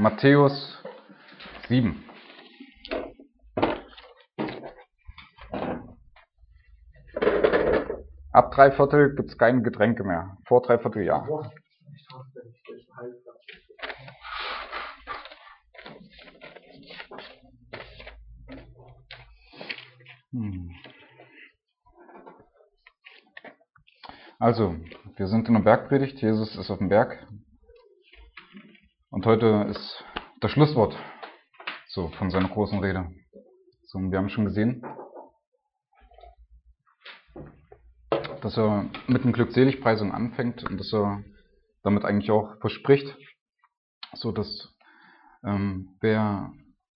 Matthäus 7. Ab 3/4 gibt es keine Getränke mehr. Vor 3/4 ja. Also, wir sind in der Bergpredigt. Jesus ist auf dem Berg. Und heute ist das Schlusswort so von seiner großen Rede. So, wir haben schon gesehen, dass er mit einer Glückseligpreisung anfängt und dass er damit eigentlich auch verspricht, so dass wer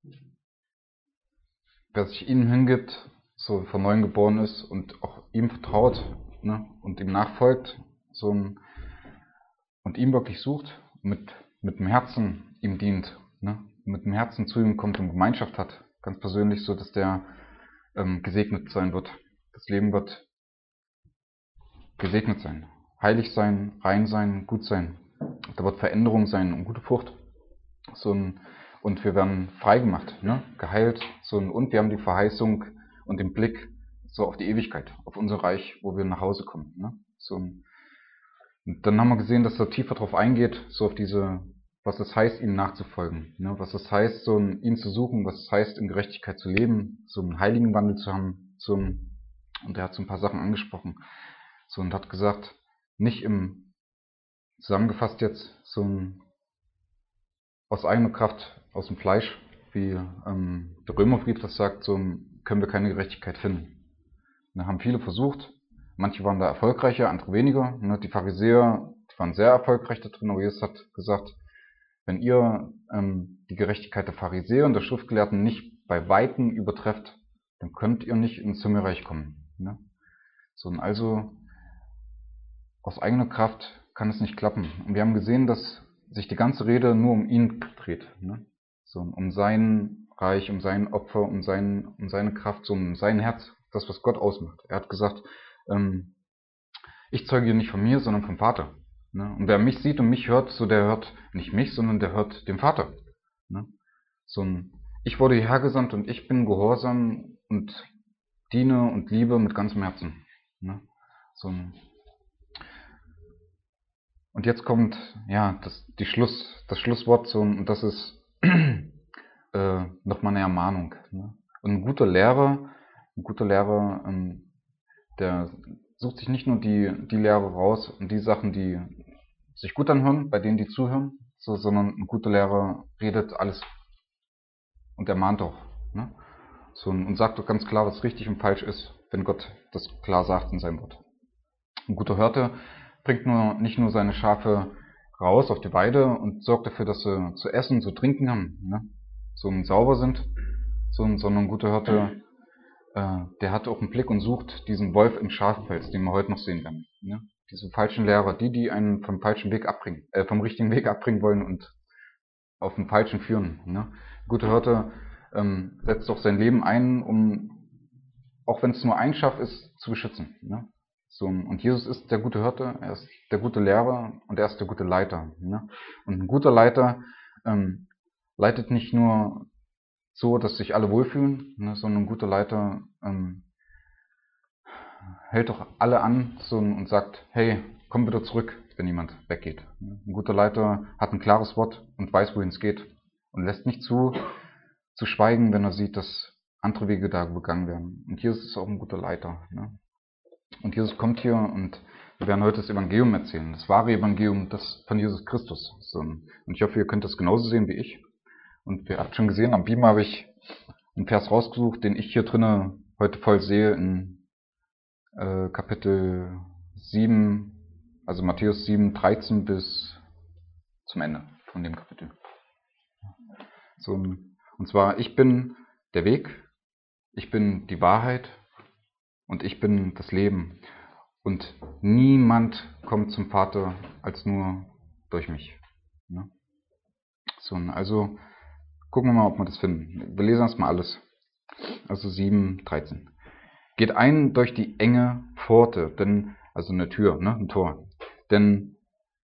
sich ihm hingibt, so von neuem geboren ist und auch ihm vertraut, ne, und ihm nachfolgt, so und ihm wirklich sucht, mit dem Herzen ihm dient, ne, mit dem Herzen zu ihm kommt und Gemeinschaft hat, ganz persönlich, so dass der gesegnet sein wird. Das Leben wird gesegnet sein, heilig sein, rein sein, gut sein. Da wird Veränderung sein und gute Frucht. Und wir werden frei gemacht, ne? Geheilt. Und wir haben die Verheißung und den Blick so auf die Ewigkeit, auf unser Reich, wo wir nach Hause kommen. Ne? Und dann haben wir gesehen, dass er tiefer darauf eingeht, so auf diese, was es heißt, ihm nachzufolgen. Ne? Was es heißt, ihn zu suchen, was es heißt, in Gerechtigkeit zu leben, so einen heiligen Wandel zu haben. Und er hat so ein paar Sachen angesprochen. Und hat gesagt, nicht zusammengefasst jetzt, aus eigener Kraft, aus dem Fleisch, wie der Römerbrief das sagt, können wir keine Gerechtigkeit finden. Da haben viele versucht, manche waren da erfolgreicher, andere weniger. Ne? Die Pharisäer, die waren sehr erfolgreich da drin, aber Jesus hat gesagt, wenn ihr die Gerechtigkeit der Pharisäer und der Schriftgelehrten nicht bei Weitem übertrefft, dann könnt ihr nicht ins Himmelreich kommen. Ne? Also aus eigener Kraft kann es nicht klappen. Und wir haben gesehen, dass sich die ganze Rede nur um ihn dreht. Ne? Um sein Reich, um sein Opfer, um seine Kraft, um sein Herz, das, was Gott ausmacht. Er hat gesagt, ich zeuge hier nicht von mir, sondern vom Vater. Ne? Und wer mich sieht und mich hört, der hört nicht mich, sondern der hört den Vater. Ne? Ich wurde hierher gesandt und ich bin gehorsam und diene und liebe mit ganzem Herzen. Ne? Und jetzt kommt ja das Schlusswort, und das ist nochmal eine Ermahnung. Ne? Und ein guter Lehrer, der sucht sich nicht nur die Lehre raus und die Sachen, die sich gut anhören, bei denen die zuhören, sondern ein guter Lehrer redet alles und ermahnt auch. Ne? Und sagt doch ganz klar, was richtig und falsch ist, wenn Gott das klar sagt in seinem Wort. Ein guter Hirte bringt nicht nur seine Schafe raus auf die Weide und sorgt dafür, dass sie zu essen und zu trinken haben, ne? Sauber sind, sondern ein guter Hirte, der hat auch einen Blick und sucht diesen Wolf im Schafpelz, den wir heute noch sehen werden. Ne? Diese falschen Lehrer, die einen vom falschen Weg abbringen, vom richtigen Weg abbringen wollen und auf den falschen führen. Ne? Ein guter Hirte setzt auch sein Leben ein, um, auch wenn es nur ein Schaf ist, zu beschützen. Ne? Und Jesus ist der gute Hirte, er ist der gute Lehrer und er ist der gute Leiter. Ne? Und ein guter Leiter leitet nicht nur so, dass sich alle wohlfühlen, ne, sondern ein guter Leiter hält doch alle an und sagt, hey, komm wieder zurück, wenn jemand weggeht. Ein guter Leiter hat ein klares Wort und weiß, wohin es geht und lässt nicht zu schweigen, wenn er sieht, dass andere Wege da begangen werden. Und Jesus ist auch ein guter Leiter. Ne? Und Jesus kommt hier und wir werden heute das Evangelium erzählen, das wahre Evangelium, das von Jesus Christus. Und ich hoffe, ihr könnt das genauso sehen wie ich. Und ihr habt schon gesehen, am Beamer habe ich einen Vers rausgesucht, den ich hier drinnen heute voll sehe in Kapitel 7, also Matthäus 7, 13 bis zum Ende von dem Kapitel. Und zwar, ich bin der Weg, ich bin die Wahrheit und ich bin das Leben. Und niemand kommt zum Vater als nur durch mich. Ne? Also gucken wir mal, ob wir das finden. Wir lesen erstmal alles. Also 7, 13. Geht ein durch die enge Pforte, also eine Tür, ne, ein Tor. Denn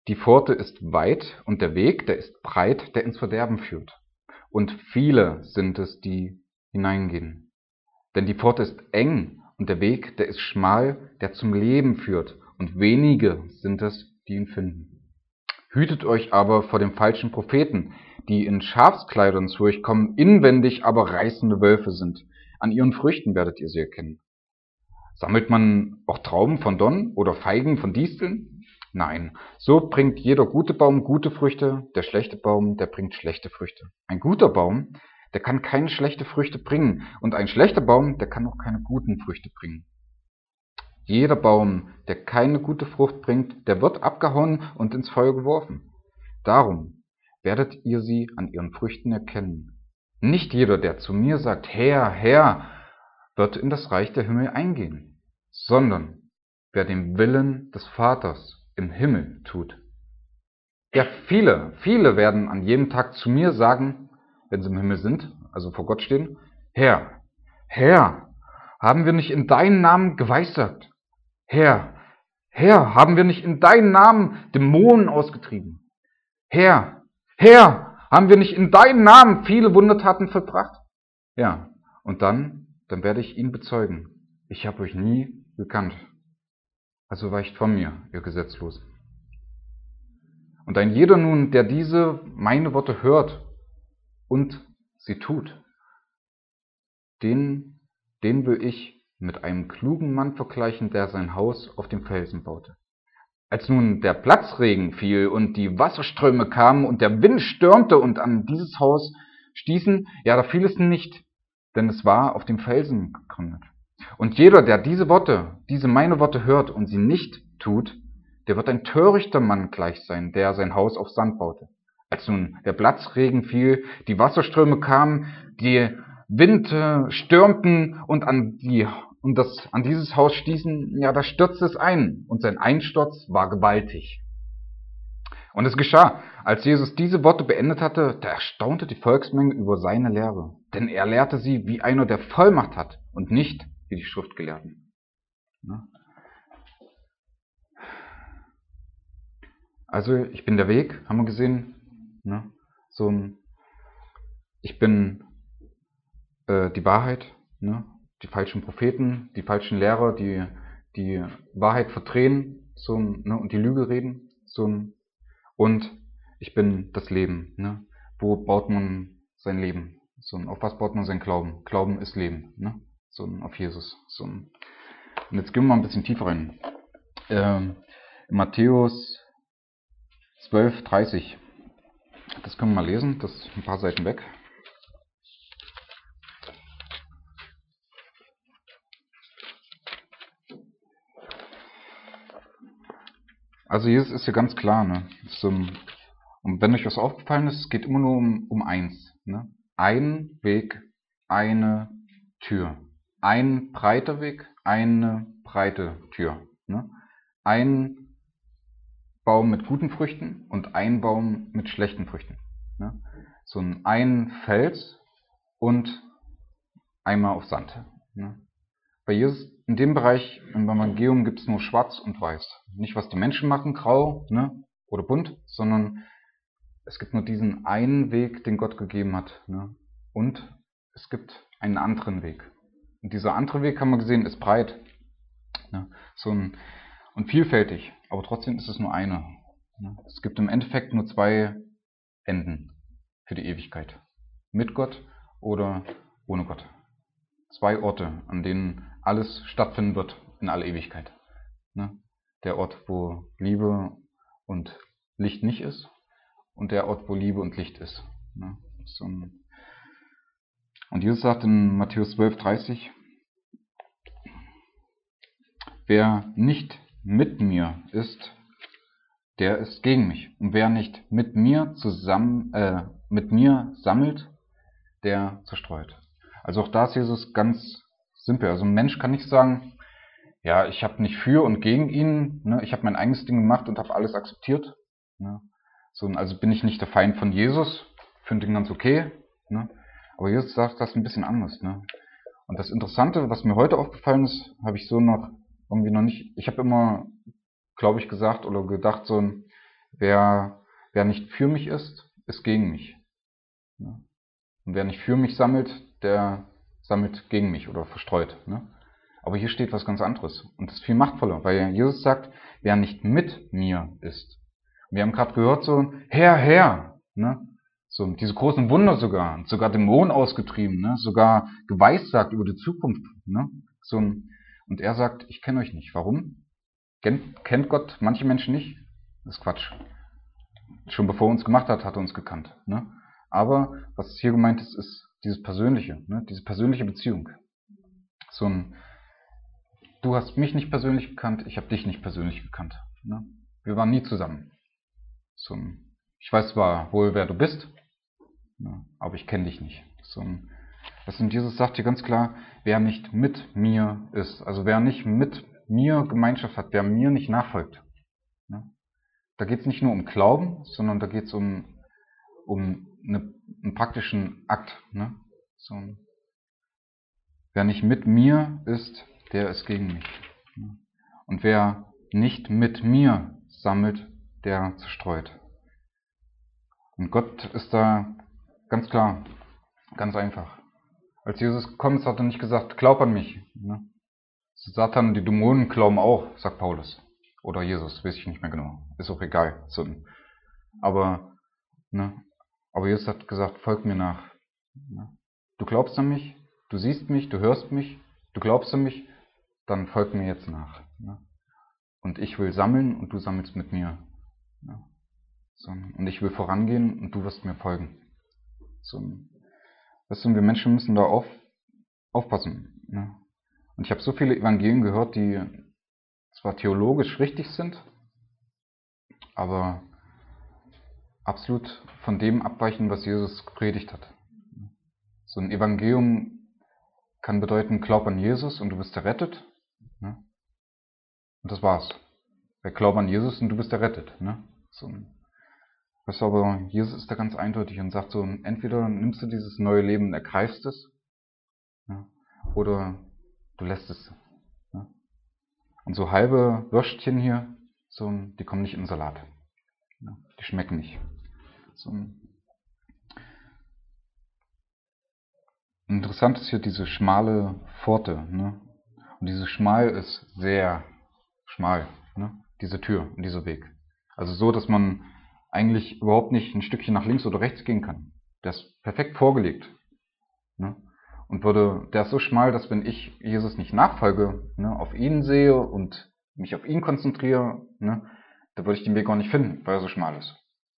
Die Pforte ist weit und der Weg, der ist breit, der ins Verderben führt. Und viele sind es, die hineingehen. Denn die Pforte ist eng und der Weg, der ist schmal, der zum Leben führt. Und wenige sind es, die ihn finden. Hütet euch aber vor den falschen Propheten, die in Schafskleidern zu euch kommen, inwendig aber reißende Wölfe sind. An ihren Früchten werdet ihr sie erkennen. Sammelt man auch Trauben von Dornen oder Feigen von Disteln? Nein, so bringt jeder gute Baum gute Früchte, der schlechte Baum, der bringt schlechte Früchte. Ein guter Baum, der kann keine schlechten Früchte bringen, und ein schlechter Baum, der kann auch keine guten Früchte bringen. Jeder Baum, der keine gute Frucht bringt, der wird abgehauen und ins Feuer geworfen. Darum werdet ihr sie an ihren Früchten erkennen. Nicht jeder, der zu mir sagt, Herr, Herr, wird in das Reich der Himmel eingehen, sondern wer den Willen des Vaters im Himmel tut. Ja, viele werden an jedem Tag zu mir sagen, wenn sie im Himmel sind, also vor Gott stehen, Herr, Herr, haben wir nicht in deinen Namen geweissagt? Herr, Herr, haben wir nicht in deinen Namen Dämonen ausgetrieben? Herr, Herr, haben wir nicht in deinen Namen viele Wundertaten vollbracht? Ja, und dann werde ich ihn bezeugen. Ich habe euch nie gekannt. Also weicht von mir, ihr Gesetzlosen. Und ein jeder nun, der diese meine Worte hört und sie tut, den will ich mit einem klugen Mann vergleichen, der sein Haus auf dem Felsen baute. Als nun der Platzregen fiel und die Wasserströme kamen und der Wind stürmte und an dieses Haus stießen, ja, da fiel es nicht, denn es war auf dem Felsen gegründet. Und jeder, der diese meine Worte hört und sie nicht tut, der wird ein törichter Mann gleich sein, der sein Haus auf Sand baute. Als nun der Platzregen fiel, die Wasserströme kamen, die Winde stürmten und an dieses Haus stießen, ja, da stürzte es ein, und sein Einsturz war gewaltig. Und es geschah, als Jesus diese Worte beendet hatte, da erstaunte die Volksmenge über seine Lehre. Denn er lehrte sie wie einer, der Vollmacht hat, und nicht wie die Schriftgelehrten. Also, ich bin der Weg, haben wir gesehen. Ich bin die Wahrheit, die falschen Propheten, die falschen Lehrer, die Wahrheit verdrehen und die Lüge reden. Und ich bin das Leben. Wo baut man sein Leben? Auf was baut man sein Glauben? Glauben ist Leben. Auf Jesus. Und jetzt gehen wir mal ein bisschen tiefer rein. In Matthäus 12,30. Das können wir mal lesen. Das ist ein paar Seiten weg. Also Jesus ist hier ganz klar. Und wenn euch was aufgefallen ist, es geht immer nur um eins. Ein Weg, eine Tür. Ein breiter Weg, eine breite Tür. Ein Baum mit guten Früchten und ein Baum mit schlechten Früchten. Ein Fels und einmal auf Sand. Bei Jesus in dem Bereich im Evangelium gibt es nur schwarz und weiß. Nicht, was die Menschen machen, grau oder bunt, sondern es gibt nur diesen einen Weg, den Gott gegeben hat. Und es gibt einen anderen Weg. Und dieser andere Weg, haben wir gesehen, ist breit. Und vielfältig, aber trotzdem ist es nur einer. Es gibt im Endeffekt nur zwei Enden für die Ewigkeit. Mit Gott oder ohne Gott. Zwei Orte, an denen alles stattfinden wird in aller Ewigkeit. Der Ort, wo Liebe und Licht nicht ist, und der Ort, wo Liebe und Licht ist. Und Jesus sagt in Matthäus 12,30, wer nicht mit mir ist, der ist gegen mich. Und wer nicht mit mir sammelt, der zerstreut. Also auch da ist Jesus ganz simpel. Also ein Mensch kann nicht sagen, ja, ich habe nicht für und gegen ihn, ich habe mein eigenes Ding gemacht und habe alles akzeptiert. Also bin ich nicht der Feind von Jesus, finde ihn ganz okay. Aber Jesus sagt das ein bisschen anders. Und das Interessante, was mir heute aufgefallen ist, habe ich so noch irgendwie noch nicht. Ich habe immer, glaube ich, gesagt oder gedacht, wer nicht für mich ist gegen mich. Ne? Und wer nicht für mich sammelt, der sammelt gegen mich oder verstreut. Ne? Aber hier steht was ganz anderes. Und das ist viel machtvoller, weil Jesus sagt, wer nicht mit mir ist. Und wir haben gerade gehört, so, Herr, Herr. Ne? So, diese großen Wunder sogar Dämonen ausgetrieben, ne? Sogar geweissagt über die Zukunft. Ne? So, und er sagt, ich kenne euch nicht. Warum? Kennt Gott manche Menschen nicht? Das ist Quatsch. Schon bevor er uns gemacht hat, hat er uns gekannt. Ne? Aber was hier gemeint ist, ist dieses Persönliche, ne? Diese persönliche Beziehung. So ein, du hast mich nicht persönlich gekannt, ich habe dich nicht persönlich gekannt. Ne? Wir waren nie zusammen. So ein, ich weiß zwar wohl, wer du bist, ne? Aber ich kenne dich nicht. So ein, und Jesus sagt hier ganz klar, wer nicht mit mir ist, also wer nicht mit mir Gemeinschaft hat, wer mir nicht nachfolgt. Ne? Da geht es nicht nur um Glauben, sondern da geht es um einen praktischen Akt. Ne? So, wer nicht mit mir ist, der ist gegen mich. Ne? Und wer nicht mit mir sammelt, der zerstreut. Und Gott ist da ganz klar, ganz einfach. Als Jesus gekommen ist, hat er nicht gesagt, glaub an mich. Ne? Satan und die Dämonen glauben auch, sagt Paulus. Oder Jesus, weiß ich nicht mehr genau. Ist auch egal. So, aber Jesus hat gesagt, folg mir nach. Du glaubst an mich, du siehst mich, du hörst mich, du glaubst an mich, dann folg mir jetzt nach. Und ich will sammeln und du sammelst mit mir. Und ich will vorangehen und du wirst mir folgen. Weißt du, wir Menschen müssen da aufpassen. Und ich habe so viele Evangelien gehört, die zwar theologisch richtig sind, aber absolut von dem abweichen, was Jesus gepredigt hat. So ein Evangelium kann bedeuten, glaub an Jesus und du bist errettet. Und das war's. Glaub an Jesus und du bist errettet. Weißt du, aber Jesus ist da ganz eindeutig und sagt so, entweder nimmst du dieses neue Leben und ergreifst es, oder du lässt es. Und so halbe Würstchen hier, die kommen nicht in den Salat. Die schmecken nicht. Interessant ist hier diese schmale Pforte. Und diese Schmal ist sehr schmal, diese Tür und dieser Weg. Also so, dass man eigentlich überhaupt nicht ein Stückchen nach links oder rechts gehen kann. Der ist perfekt vorgelegt. Und der ist so schmal, dass wenn ich Jesus nicht nachfolge, auf ihn sehe und mich auf ihn konzentriere, da würde ich den Weg gar nicht finden, weil er so schmal ist.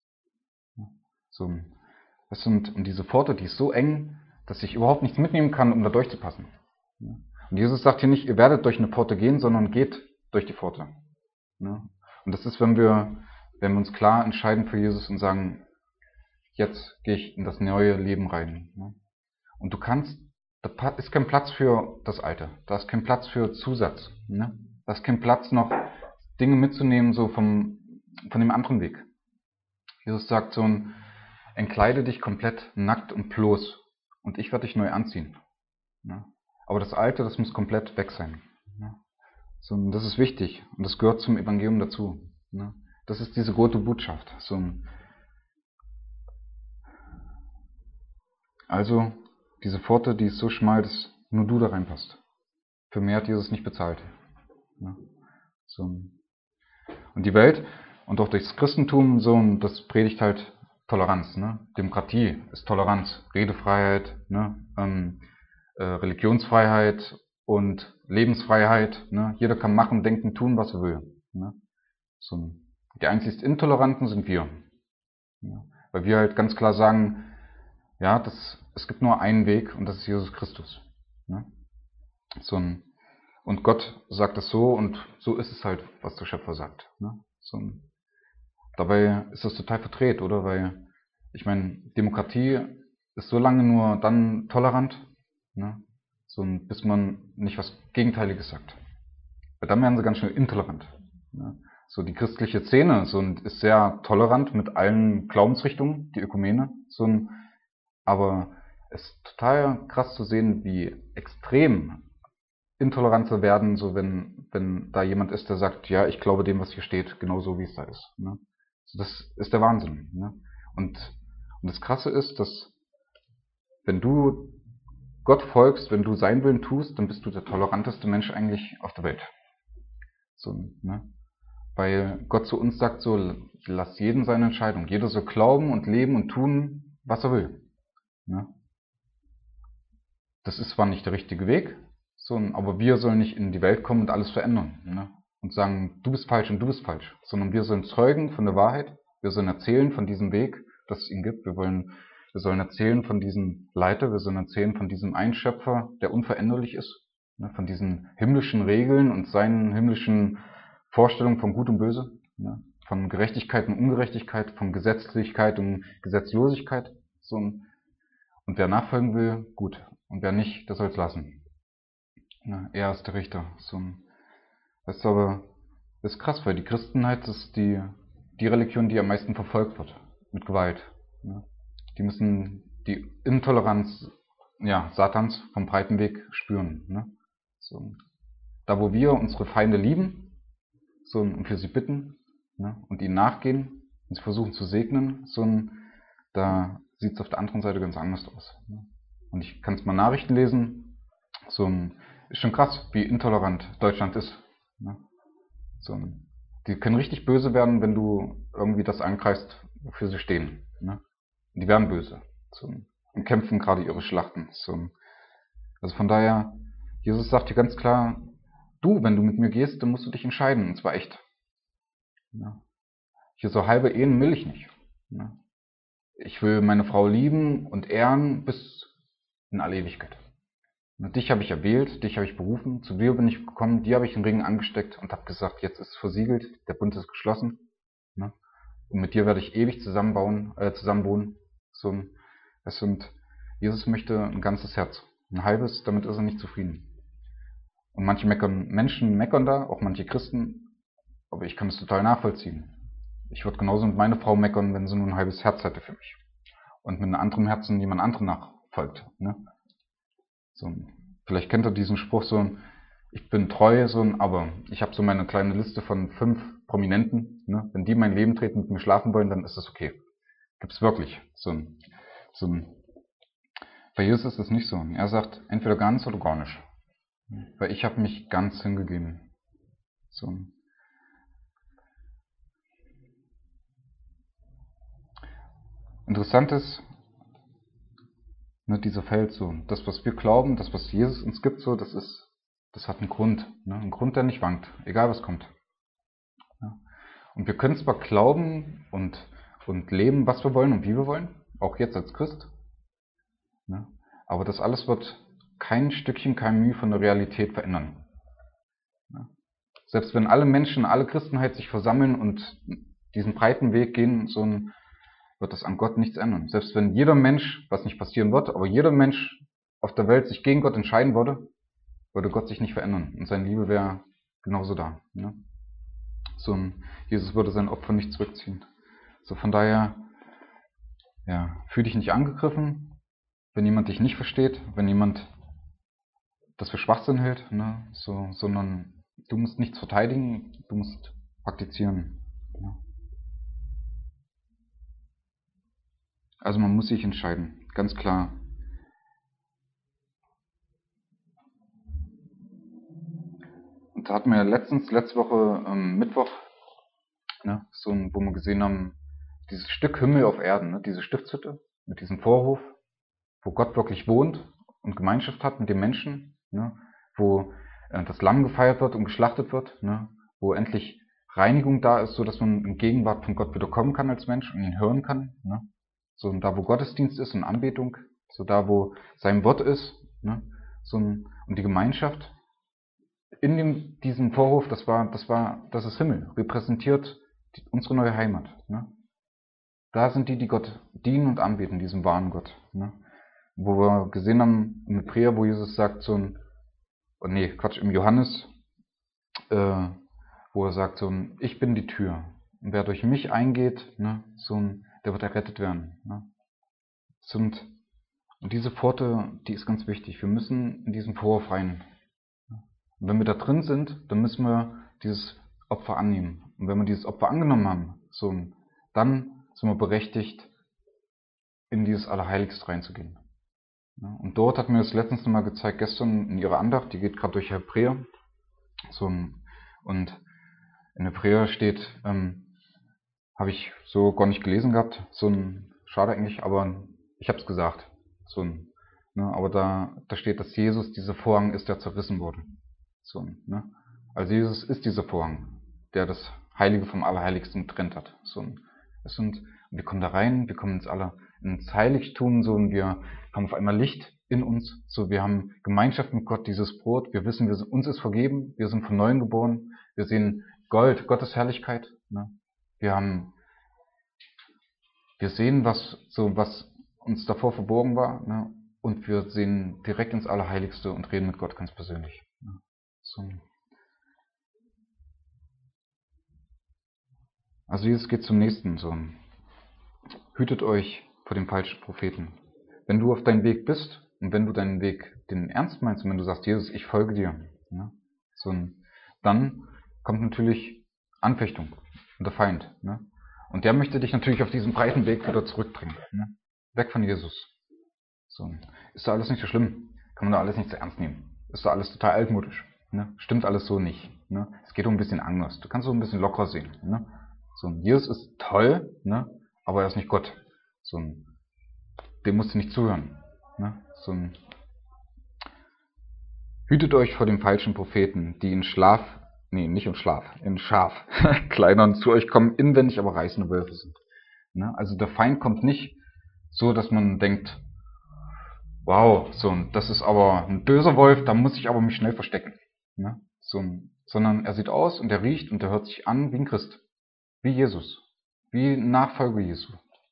Und diese Pforte, die ist so eng, dass ich überhaupt nichts mitnehmen kann, um da durchzupassen. Und Jesus sagt hier nicht, ihr werdet durch eine Pforte gehen, sondern geht durch die Pforte. Und das ist, wenn wir uns klar entscheiden für Jesus und sagen, jetzt gehe ich in das neue Leben rein. Und da ist kein Platz für das Alte. Da ist kein Platz für Zusatz. Da ist kein Platz noch, Dinge mitzunehmen, so von dem anderen Weg. Jesus sagt so entkleide dich komplett nackt und bloß und ich werde dich neu anziehen. Aber das Alte, das muss komplett weg sein. Das ist wichtig und das gehört zum Evangelium dazu. Das ist diese gute Botschaft. Also, diese Pforte, die ist so schmal, dass nur du da reinpasst. Für mehr hat Jesus nicht bezahlt. Und die Welt und auch durchs Christentum, das predigt halt Toleranz. Demokratie ist Toleranz, Redefreiheit, Religionsfreiheit und Lebensfreiheit. Jeder kann machen, denken, tun, was er will. Die einzig Intoleranten sind wir. Weil wir halt ganz klar sagen, ja, es gibt nur einen Weg und das ist Jesus Christus. Und Gott sagt es so und so ist es halt, was der Schöpfer sagt. Dabei ist das total verdreht, oder? Weil, ich meine, Demokratie ist so lange nur dann tolerant, bis man nicht was Gegenteiliges sagt. Weil dann werden sie ganz schnell intolerant. Die christliche Szene ist sehr tolerant mit allen Glaubensrichtungen, die Ökumene. Aber es ist total krass zu sehen, wie extrem intolerant sie werden, wenn da jemand ist, der sagt, ja, ich glaube dem, was hier steht, genauso wie es da ist. So, das ist der Wahnsinn. Ne? Und das Krasse ist, dass wenn du Gott folgst, wenn du seinen Willen tust, dann bist du der toleranteste Mensch eigentlich auf der Welt. So, ne? Weil Gott zu uns sagt so, lass jeden seine Entscheidung. Jeder soll glauben und leben und tun, was er will. Ne? Das ist zwar nicht der richtige Weg, so, aber wir sollen nicht in die Welt kommen und alles verändern. Ne? Und sagen, du bist falsch und du bist falsch. Sondern wir sollen zeugen von der Wahrheit. Wir sollen erzählen von diesem Weg, das es ihn gibt. Wir sollen erzählen von diesem Leiter. Wir sollen erzählen von diesem Einschöpfer, der unveränderlich ist. Ne? Von diesen himmlischen Regeln und seinen himmlischen Vorstellungen von Gut und Böse. Ne? Von Gerechtigkeit und Ungerechtigkeit, von Gesetzlichkeit und Gesetzlosigkeit. So, und wer nachfolgen will, gut. Und wer nicht, der soll es lassen. Ja, er ist der Richter. Das ist aber das ist krass, weil die Christenheit ist die Religion, die am meisten verfolgt wird. Mit Gewalt. Ja. Die müssen die Intoleranz Satans vom breiten Weg spüren. Ne? So. Da wo wir unsere Feinde lieben und für sie bitten, ne? Und ihnen nachgehen und sie versuchen zu segnen, da sieht es auf der anderen Seite ganz anders aus. Ne? Und ich kann es mal Nachrichten lesen, ist schon krass, wie intolerant Deutschland ist. Ne? Die können richtig böse werden, wenn du irgendwie das angreifst, wofür sie stehen. Ne? Die werden böse und kämpfen gerade ihre Schlachten. Also von daher, Jesus sagt dir ganz klar, wenn du mit mir gehst, dann musst du dich entscheiden, und zwar echt. Ja. Hier so halbe Ehen will ich nicht. Ja. Ich will meine Frau lieben und ehren bis in alle Ewigkeit. Und dich habe ich erwählt, dich habe ich berufen, zu dir bin ich gekommen, dir habe ich den Ring angesteckt und habe gesagt, jetzt ist es versiegelt, der Bund ist geschlossen. Ne? Und mit dir werde ich ewig zusammen wohnen. Jesus möchte ein ganzes Herz. Ein halbes, damit ist er nicht zufrieden. Und Menschen meckern da, auch manche Christen, aber ich kann es total nachvollziehen. Ich würde genauso mit meiner Frau meckern, wenn sie nur ein halbes Herz hätte für mich. Und mit einem anderen Herzen jemand anderen nachfolgt. Ne? Vielleicht kennt ihr diesen Spruch ich bin treu, aber ich habe so meine kleine Liste von 5 Prominenten. Ne? Wenn die in mein Leben treten, mit mir schlafen wollen, dann ist das okay. Gibt's wirklich. Bei Jesus ist es nicht so. Er sagt, entweder ganz oder gar nicht. Weil ich habe mich ganz hingegeben. Interessant ist, ne, dieser Feld das, was wir glauben, das, was Jesus uns gibt, das hat einen Grund. Ne? Einen Grund, der nicht wankt, egal was kommt. Ja? Und wir können zwar glauben und leben, was wir wollen und wie wir wollen, auch jetzt als Christ, ne? Aber das alles wird kein Stückchen, kein Mühe von der Realität verändern. Ja? Selbst wenn alle Menschen, alle Christenheit sich versammeln und diesen breiten Weg gehen, wird das an Gott nichts ändern. Selbst wenn jeder Mensch, was nicht passieren wird, aber jeder Mensch auf der Welt sich gegen Gott entscheiden würde Gott sich nicht verändern. Und seine Liebe wäre genauso da. Ne? Jesus würde sein Opfer nicht zurückziehen. Von daher, fühl dich nicht angegriffen, wenn jemand dich nicht versteht, wenn jemand das für Schwachsinn hält, ne? Sondern du musst nichts verteidigen, du musst praktizieren. Ja. Also man muss sich entscheiden, ganz klar. Und da hatten wir letzte Woche Mittwoch, ne, wo wir gesehen haben, dieses Stück Himmel auf Erden, ne, diese Stiftshütte mit diesem Vorhof, wo Gott wirklich wohnt und Gemeinschaft hat mit den Menschen, ne, wo das Lamm gefeiert wird und geschlachtet wird, ne, wo endlich Reinigung da ist, so dass man in Gegenwart von Gott wieder kommen kann als Mensch und ihn hören kann, ne, da wo Gottesdienst ist und Anbetung, da wo sein Wort ist, ne, und die Gemeinschaft in diesem Vorhof, das ist Himmel, repräsentiert unsere neue Heimat, ne. Da sind die Gott dienen und anbeten, diesem wahren Gott, ne. Wo wir gesehen haben im Hebräer, wo Jesus sagt im Johannes, wo er sagt ich bin die Tür. Und wer durch mich eingeht, ne, der wird errettet werden. Ne. Und diese Pforte, die ist ganz wichtig. Wir müssen in diesen Vorhof rein. Und wenn wir da drin sind, dann müssen wir dieses Opfer annehmen. Und wenn wir dieses Opfer angenommen haben, dann sind wir berechtigt, in dieses Allerheiligste reinzugehen. Ja, und dort hat mir das letztens noch mal gezeigt, gestern in ihrer Andacht, die geht gerade durch Hebräer, und in Hebräer steht, habe ich so gar nicht gelesen gehabt, schade eigentlich, aber ich habe es gesagt, aber da steht, dass Jesus dieser Vorhang ist, der zerrissen wurde. Also Jesus ist dieser Vorhang, der das Heilige vom Allerheiligsten getrennt hat. Und wir kommen da rein, wir kommen ins Heiligtum, und wir haben auf einmal Licht in uns, wir haben Gemeinschaft mit Gott, dieses Brot, wir wissen, uns ist vergeben, wir sind von Neuem geboren, wir sehen Gottes Herrlichkeit, wir sehen, was uns davor verborgen war, und wir sehen direkt ins Allerheiligste und reden mit Gott ganz persönlich. Also Jesus geht zum nächsten, hütet euch vor dem falschen Propheten. Wenn du auf deinem Weg bist und wenn du deinen Weg den ernst meinst und wenn du sagst, Jesus, ich folge dir, dann kommt natürlich Anfechtung und der Feind. Und der möchte dich natürlich auf diesen breiten Weg wieder zurückbringen. Weg von Jesus. Ist da alles nicht so schlimm? Kann man da alles nicht so ernst nehmen? Ist da alles total altmodisch? Stimmt alles so nicht? Es geht um ein bisschen anders. Du kannst so ein bisschen locker sehen. Jesus ist toll, aber er ist nicht Gott. Dem musst du nicht zuhören. Hütet euch vor den falschen Propheten, die in Schafkleidern zu euch kommen, inwendig aber reißende Wölfe sind. Also der Feind kommt nicht so, dass man denkt, wow, das ist aber ein böser Wolf, da muss ich aber mich schnell verstecken. Sondern er sieht aus und er riecht und er hört sich an wie ein Christ, wie Jesus, wie ein Nachfolger Jesu.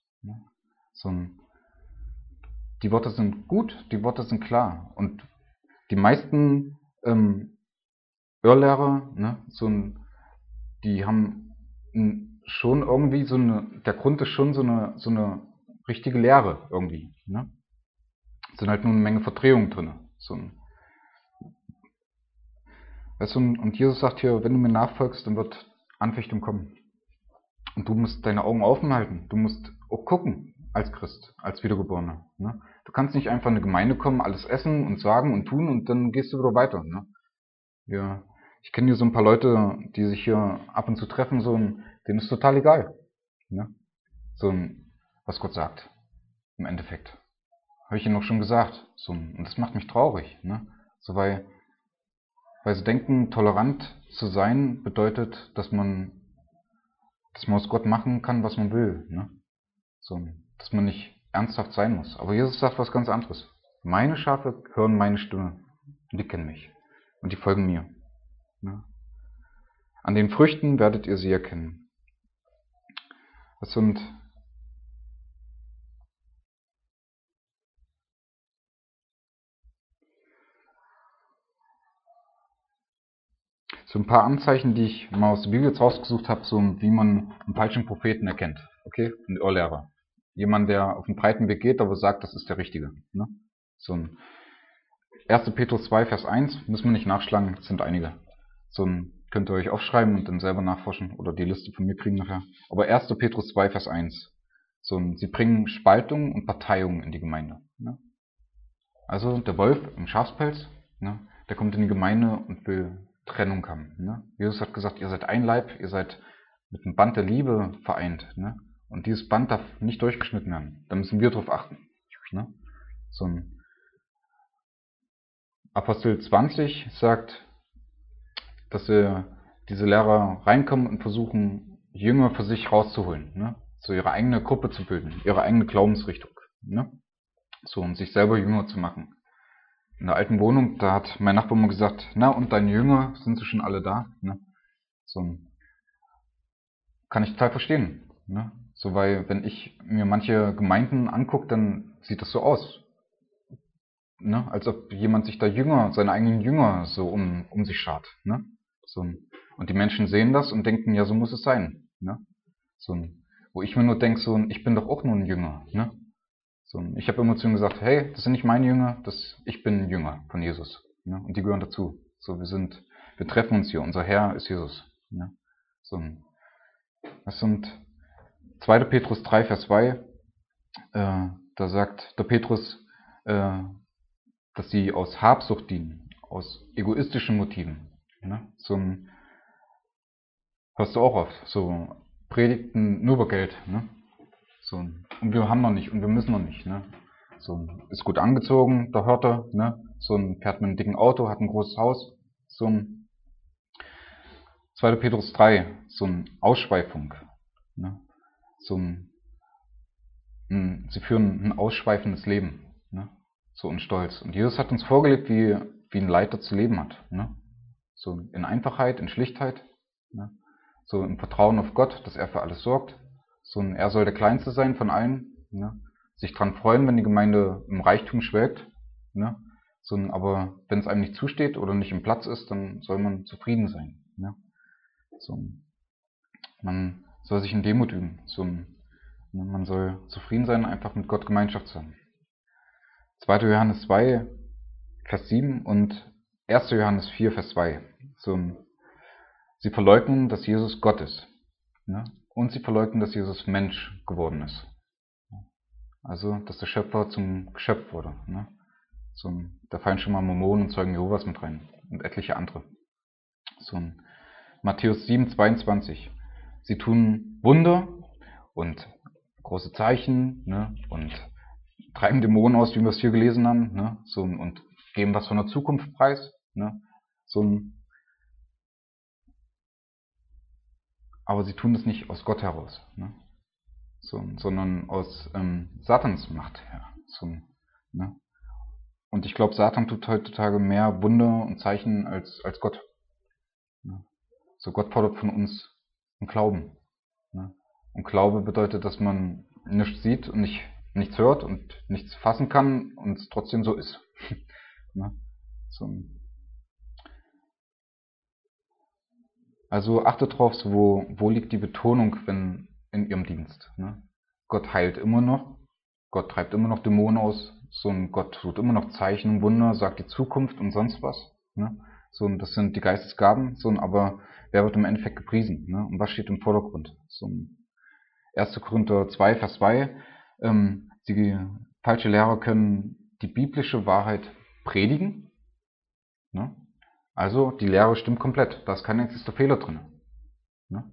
Die Worte sind gut, die Worte sind klar. Und die meisten Irrlehrer, die haben schon irgendwie der Grund ist schon so eine richtige Lehre irgendwie. Es sind halt nur eine Menge Verdrehungen drin. Und Jesus sagt hier, wenn du mir nachfolgst, dann wird Anfechtung kommen. Und du musst deine Augen offen halten. Du musst auch gucken als Christ, als Wiedergeborener. Du kannst nicht einfach in eine Gemeinde kommen, alles essen und sagen und tun und dann gehst du wieder weiter. Ich kenne hier so ein paar Leute, die sich hier ab und zu treffen, denen ist total egal. Was Gott sagt. Im Endeffekt. Habe ich ihnen noch schon gesagt. Und das macht mich traurig. Weil sie denken, tolerant zu sein bedeutet, dass man aus Gott machen kann, was man will. Dass man nicht ernsthaft sein muss. Aber Jesus sagt was ganz anderes. Meine Schafe hören meine Stimme. Und die kennen mich. Und die folgen mir. An den Früchten werdet ihr sie erkennen. Das sind so ein paar Anzeichen, die ich mal aus der Bibel jetzt rausgesucht habe, wie man einen falschen Propheten erkennt. Okay? Ein Irrlehrer. Jemand, der auf den breiten Weg geht, aber sagt, das ist der Richtige. 1. Petrus 2, Vers 1, müssen wir nicht nachschlagen, es sind einige. Könnt ihr euch aufschreiben und dann selber nachforschen oder die Liste von mir kriegen nachher. Aber 1. Petrus 2, Vers 1. Sie bringen Spaltung und Parteiung in die Gemeinde. Also der Wolf im Schafspelz, der kommt in die Gemeinde und will Trennung haben. Jesus hat gesagt, ihr seid ein Leib, ihr seid mit einem Band der Liebe vereint. Und dieses Band darf nicht durchgeschnitten werden. Da müssen wir drauf achten. Apostel 20 sagt, dass diese Lehrer reinkommen und versuchen, Jünger für sich rauszuholen. Ihre eigene Gruppe zu bilden, ihre eigene Glaubensrichtung. Und sich selber Jünger zu machen. In der alten Wohnung, da hat mein Nachbar mal gesagt, na und deine Jünger, sind sie schon alle da? Kann ich total verstehen. Weil wenn ich mir manche Gemeinden angucke, dann sieht das so aus. Als ob jemand sich da seine eigenen Jünger so um sich schart. Und die Menschen sehen das und denken, ja, so muss es sein. Wo ich mir nur denke, ich bin doch auch nur ein Jünger. Ich habe immer zu ihm gesagt, hey, das sind nicht meine Jünger, ich bin ein Jünger von Jesus. Und die gehören dazu. Wir treffen uns hier, unser Herr ist Jesus. 2. Petrus 3, Vers 2, da sagt der Petrus, dass sie aus Habsucht dienen, aus egoistischen Motiven. Ne? So ein, hörst du auch oft, so Predigten nur über Geld. Ne? So, und wir haben noch nicht und wir müssen noch nicht. Ne? So, ist gut angezogen, der Hirte, ne? So ein fährt mit einem dicken Auto, hat ein großes Haus. So ein 2. Petrus 3, so eine Ausschweifung. Ne? So sie führen ein ausschweifendes Leben. Ne? So ein Stolz. Und Jesus hat uns vorgelebt, wie ein Leiter zu leben hat. Ne? So in Einfachheit, in Schlichtheit. Ne? So im Vertrauen auf Gott, dass er für alles sorgt. So er soll der Kleinste sein von allen. Ne? Sich dran freuen, wenn die Gemeinde im Reichtum schwelgt. Ne? So aber wenn es einem nicht zusteht oder nicht im Platz ist, dann soll man zufrieden sein. Ne? So man soll sich in Demut üben. Man soll zufrieden sein, einfach mit Gott Gemeinschaft zu haben. 2. Johannes 2, Vers 7 und 1. Johannes 4, Vers 2. Sie verleugnen, dass Jesus Gott ist. Ne? Und sie verleugnen, dass Jesus Mensch geworden ist. Also, dass der Schöpfer zum Geschöpf wurde. Ne? Da fallen schon mal Mormonen und Zeugen Jehovas mit rein. Und etliche andere. Matthäus 7, 22. Sie tun Wunder und große Zeichen, ne? Und treiben Dämonen aus, wie wir es hier gelesen haben, ne? Und geben was von der Zukunft preis. Ne? Aber sie tun das nicht aus Gott heraus, ne? Sondern aus Satans Macht her. Ne? Und ich glaube, Satan tut heutzutage mehr Wunder und Zeichen als Gott. Ne? Gott fordert von uns einen Glauben. Ne? Und Glaube bedeutet, dass man nichts sieht und nichts hört und nichts fassen kann und es trotzdem so ist. Ne? Also achtet drauf, wo liegt die Betonung in ihrem Dienst. Ne? Gott heilt immer noch, Gott treibt immer noch Dämonen aus, Gott tut immer noch Zeichen und Wunder, sagt die Zukunft und sonst was. Ne? Das sind die Geistesgaben, aber wer wird im Endeffekt gepriesen? Ne? Und was steht im Vordergrund? 1. Korinther 2, Vers 2, die falsche Lehrer können die biblische Wahrheit predigen. Ne? Also die Lehre stimmt komplett, da ist kein einziger Fehler drin. Ne?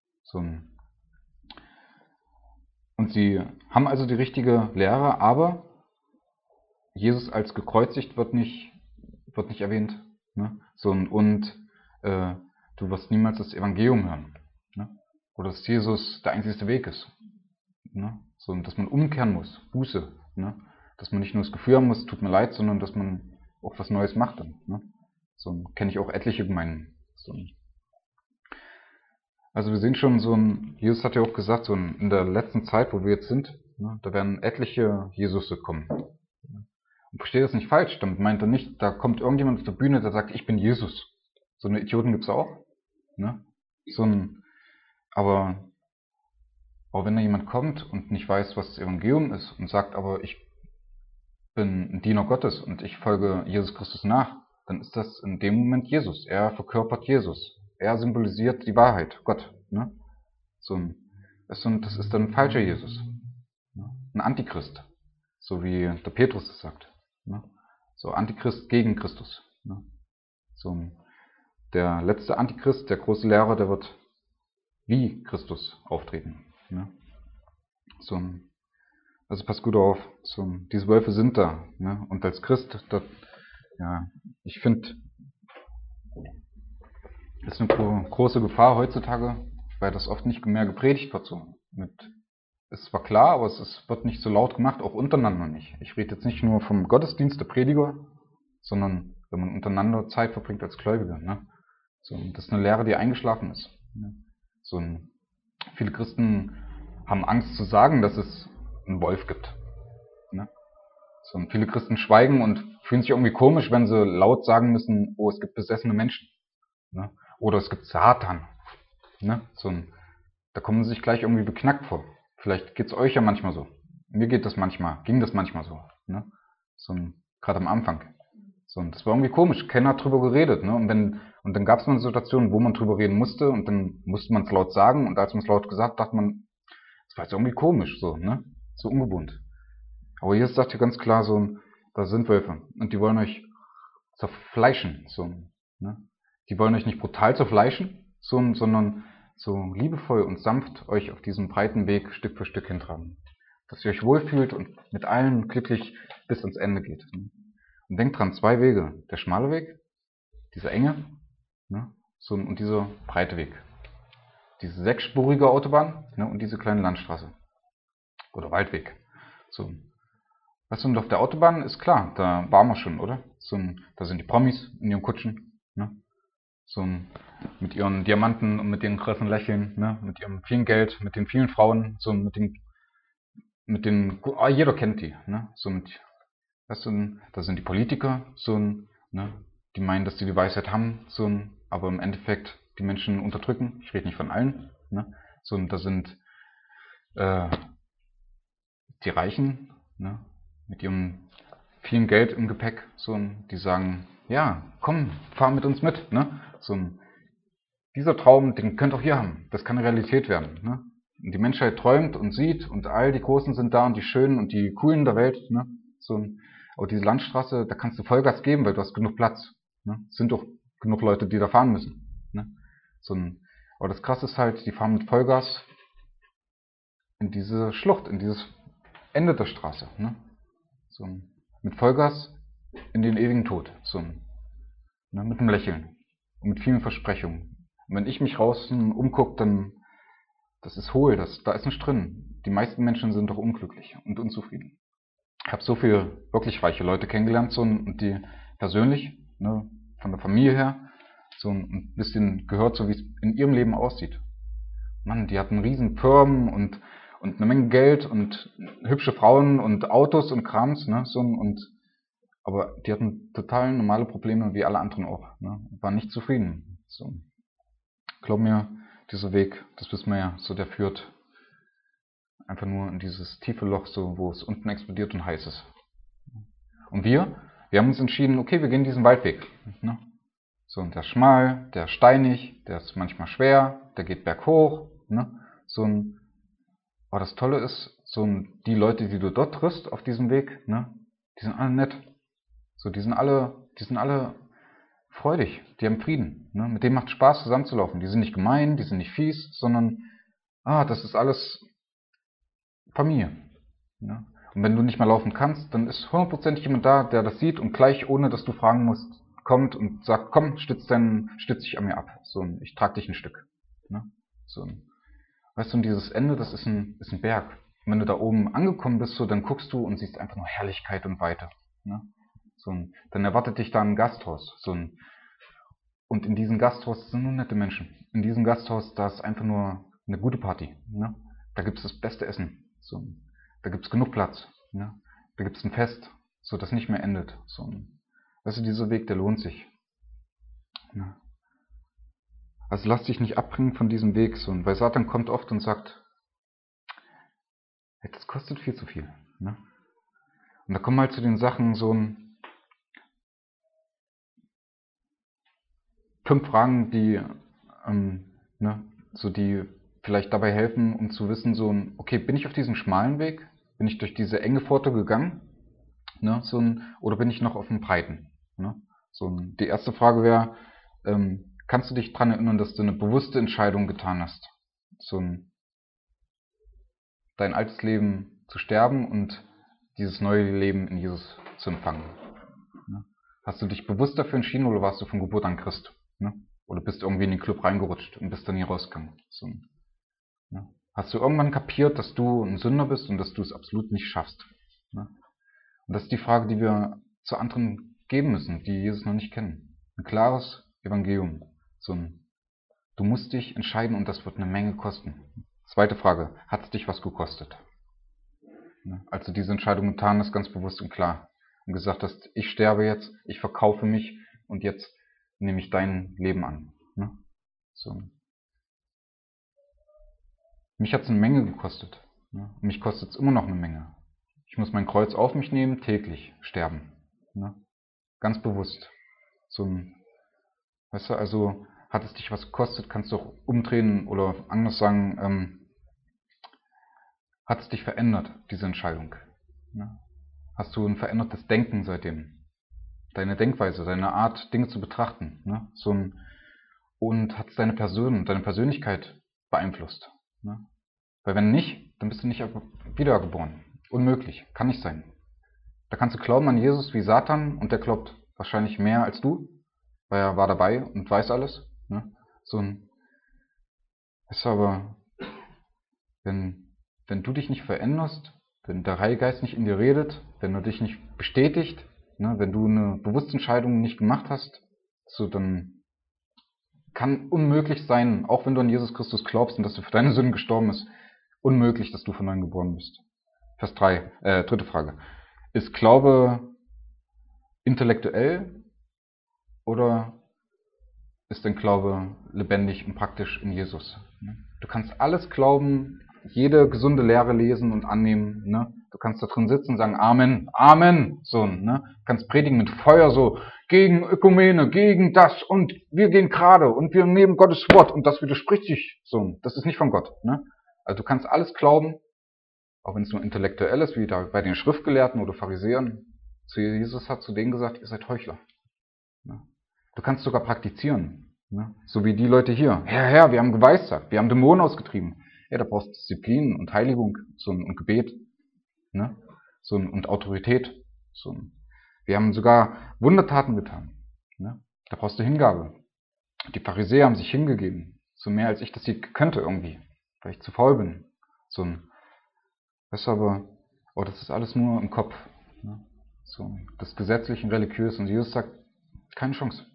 Und sie haben also die richtige Lehre, aber Jesus als gekreuzigt wird nicht erwähnt. Ne? Du wirst niemals das Evangelium hören. Ne? Oder dass Jesus der einzige Weg ist. Ne? Dass man umkehren muss, Buße. Ne? Dass man nicht nur das Gefühl haben muss, tut mir leid, sondern dass man auch was Neues macht. Dann, ne? Kenne ich auch etliche Gemeinden. Also wir sehen schon, Jesus hat ja auch gesagt, in der letzten Zeit, wo wir jetzt sind, ne, da werden etliche Jesusse kommen. Und verstehe das nicht falsch, damit meint er nicht, da kommt irgendjemand auf der Bühne, der sagt, ich bin Jesus. So eine Idioten gibt's auch. Ne? Aber wenn da jemand kommt und nicht weiß, was das Evangelium ist und sagt, aber ich bin ein Diener Gottes und ich folge Jesus Christus nach, dann ist das in dem Moment Jesus. Er verkörpert Jesus. Er symbolisiert die Wahrheit, Gott. Ne? Das ist dann ein falscher Jesus. Ne? Ein Antichrist. So wie der Petrus es sagt. Ne? Antichrist gegen Christus. Ne? Der letzte Antichrist, der große Lehrer, der wird wie Christus auftreten. Ne? Also pass gut auf. Diese Wölfe sind da. Ne? Und als Christ, ich finde, das ist eine große Gefahr heutzutage, weil das oft nicht mehr gepredigt wird. Ist zwar klar, aber es wird nicht so laut gemacht, auch untereinander nicht. Ich rede jetzt nicht nur vom Gottesdienst der Prediger, sondern wenn man untereinander Zeit verbringt als Gläubiger. Ne? Das ist eine Lehre, die eingeschlafen ist. Ne? Viele Christen haben Angst zu sagen, dass es einen Wolf gibt. Ne? Und viele Christen schweigen und fühlen sich irgendwie komisch, wenn sie laut sagen müssen, oh, es gibt besessene Menschen. Ne? Oder es gibt Satan. Ne? Da kommen sie sich gleich irgendwie beknackt vor. Vielleicht geht's euch ja manchmal so. Mir ging das manchmal so. Ne? Gerade am Anfang. Das war irgendwie komisch. Keiner hat drüber geredet. Ne? Und dann gab es mal eine Situation, wo man drüber reden musste und dann musste man es laut sagen und als man es laut gesagt hat, dachte man, Das war jetzt irgendwie komisch, so, ne? So ungewohnt. Aber Jesus sagt hier ganz klar so, da sind Wölfe und die wollen euch zerfleischen, so, ne? Die wollen euch nicht brutal zerfleischen, so, sondern so liebevoll und sanft euch auf diesem breiten Weg Stück für Stück hintragen. Dass ihr euch wohlfühlt und mit allen glücklich bis ans Ende geht. Ne? Und denkt dran, 2 Wege. Der schmale Weg, dieser enge, ne? So, und dieser breite Weg. Diese 6-spurige Autobahn, ne? Und diese kleine Landstraße. Oder Waldweg. So. Weißt du, und auf der Autobahn ist klar, da waren wir schon, oder? So, da sind die Promis in ihren Kutschen, ne? So mit ihren Diamanten und mit ihren krassen Lächeln, ne? Mit ihrem vielen Geld, mit den vielen Frauen, so jeder kennt die, ne? So mit, weißt du, da sind die Politiker, so ne? Die meinen, dass sie die Weisheit haben, aber im Endeffekt die Menschen unterdrücken. Ich rede nicht von allen, ne? So, da sind äh, die Reichen, ne? Mit ihrem vielen Geld im Gepäck, die sagen, ja, komm, fahr mit uns mit, ne? Dieser Traum, den könnt auch ihr haben. Das kann eine Realität werden, ne? Und die Menschheit träumt und sieht und all die Großen sind da und die Schönen und die Coolen der Welt, ne? Aber diese Landstraße, da kannst du Vollgas geben, weil du hast genug Platz, ne? Es sind doch genug Leute, die da fahren müssen, ne? Aber das Krasse ist halt, die fahren mit Vollgas in diese Schlucht, in dieses Ende der Straße, ne? Mit Vollgas in den ewigen Tod, ne? Mit einem Lächeln und mit vielen Versprechungen. Und wenn ich mich draußen umgucke, dann das ist hohl, da ist nichts drin. Die meisten Menschen sind doch unglücklich und unzufrieden. Ich habe so viele wirklich reiche Leute kennengelernt, und die persönlich, ne, von der Familie her, ein bisschen gehört, so wie es in ihrem Leben aussieht. Mann, die hatten riesen Firmen und eine Menge Geld und hübsche Frauen und Autos und Krams, ne, aber die hatten total normale Probleme wie alle anderen auch, ne, waren nicht zufrieden. Glaub mir, dieser Weg, das wissen wir ja, der führt einfach nur in dieses tiefe Loch, wo es unten explodiert und heiß ist. Und wir haben uns entschieden, okay, wir gehen diesen Waldweg, ne? Und der ist schmal, der ist steinig, der ist manchmal schwer, der geht berghoch, ne? Aber das Tolle ist, die Leute, die du dort triffst auf diesem Weg, ne? Die sind alle nett. Die sind alle freudig, die haben Frieden, ne? Mit denen macht Spaß zusammenzulaufen. Die sind nicht gemein, die sind nicht fies, sondern, das ist alles Familie, ne? Und wenn du nicht mehr laufen kannst, dann ist 100% jemand da, der das sieht und gleich, ohne dass du fragen musst, kommt und sagt, komm, stütz dich an mir ab. Ich trag dich ein Stück, ne? Weißt du, und dieses Ende, das ist ein Berg. Und wenn du da oben angekommen bist, dann guckst du und siehst einfach nur Herrlichkeit und Weite, ne? Dann erwartet dich da ein Gasthaus, und in diesem Gasthaus sind nur nette Menschen. In diesem Gasthaus, da ist einfach nur eine gute Party, ne? Da gibt's das beste Essen, da gibt's genug Platz, ne? Da gibt's ein Fest, das nicht mehr endet, weißt du, dieser Weg, der lohnt sich, ne? Also lass dich nicht abbringen von diesem Weg, weil Satan kommt oft und sagt, hey, das kostet viel zu viel, ne? Und da kommen halt zu den Sachen 5 Fragen, die, ne, die vielleicht dabei helfen, um zu wissen, okay, bin ich auf diesem schmalen Weg? Bin ich durch diese enge Pforte gegangen? Ne, oder bin ich noch auf dem breiten? Ne? Die erste Frage wäre, kannst du dich daran erinnern, dass du eine bewusste Entscheidung getan hast? Dein altes Leben zu sterben und dieses neue Leben in Jesus zu empfangen. Ne? Hast du dich bewusst dafür entschieden oder warst du von Geburt an Christ? Ne? Oder bist du irgendwie in den Club reingerutscht und bist dann hier rausgegangen? Ne? Hast du irgendwann kapiert, dass du ein Sünder bist und dass du es absolut nicht schaffst? Ne? Und das ist die Frage, die wir zu anderen geben müssen, die Jesus noch nicht kennen. Ein klares Evangelium. Du musst dich entscheiden und das wird eine Menge kosten. Zweite Frage, hat es dich was gekostet? Als du diese Entscheidung getan hast, ganz bewusst und klar, und gesagt hast, ich sterbe jetzt, ich verkaufe mich und jetzt nehme ich dein Leben an. Mich hat es eine Menge gekostet. Und mich kostet es immer noch eine Menge. Ich muss mein Kreuz auf mich nehmen, täglich sterben. Ganz bewusst. Weißt du, also hat es dich was gekostet, kannst du auch umdrehen oder anders sagen, Hat es dich verändert, diese Entscheidung? Ne? Hast du ein verändertes Denken seitdem? Deine Denkweise, deine Art, Dinge zu betrachten. Ne? Und hat es deine Person, deine Persönlichkeit beeinflusst? Ne? Weil wenn nicht, dann bist du nicht wiedergeboren. Unmöglich. Kann nicht sein. Da kannst du glauben an Jesus wie Satan und der glaubt wahrscheinlich mehr als du, weil er war dabei und weiß alles. Ne? Ist aber, wenn du dich nicht veränderst, wenn der Heilige Geist nicht in dir redet, wenn du dich nicht bestätigt, ne, wenn du eine bewusste Entscheidung nicht gemacht hast, dann kann unmöglich sein, auch wenn du an Jesus Christus glaubst und dass du für deine Sünden gestorben bist, unmöglich, dass du von neuem geboren bist. Vers 3, dritte Frage. Ist Glaube intellektuell oder ist dein Glaube lebendig und praktisch in Jesus? Du kannst alles glauben, jede gesunde Lehre lesen und annehmen. Ne? Du kannst da drin sitzen und sagen Amen, Amen. Ne? Du kannst predigen mit Feuer so, gegen Ökumene, gegen das und wir gehen gerade und wir nehmen Gottes Wort und das widerspricht sich. Das ist nicht von Gott. Ne? Also du kannst alles glauben, auch wenn es nur intellektuell ist, wie da bei den Schriftgelehrten oder Pharisäern. Jesus hat zu denen gesagt, ihr seid Heuchler. Ne? Du kannst sogar praktizieren. Ne? So wie die Leute hier. Herr, wir haben geweissagt, wir haben Dämonen ausgetrieben. Ja, da brauchst du Disziplin und Heiligung und Gebet. Ne? Und Autorität. Wir haben sogar Wundertaten getan. Ne? Da brauchst du Hingabe. Die Pharisäer haben sich hingegeben. So mehr als ich das hier könnte irgendwie. Weil ich zu faul bin. Das ist aber, das ist alles nur im Kopf. Ne? Das Gesetzliche und Religiös. Und Jesus sagt, keine Chance.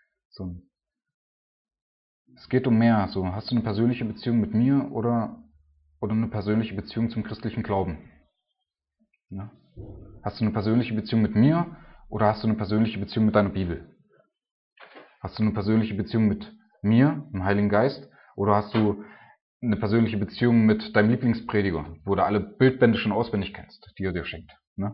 Es geht um mehr. Hast du eine persönliche Beziehung mit mir oder eine persönliche Beziehung zum christlichen Glauben? Ja? Hast du eine persönliche Beziehung mit mir oder hast du eine persönliche Beziehung mit deiner Bibel? Hast du eine persönliche Beziehung mit mir, dem Heiligen Geist, oder hast du eine persönliche Beziehung mit deinem Lieblingsprediger, wo du alle Bildbände schon auswendig kennst, die er dir schenkt? Ne?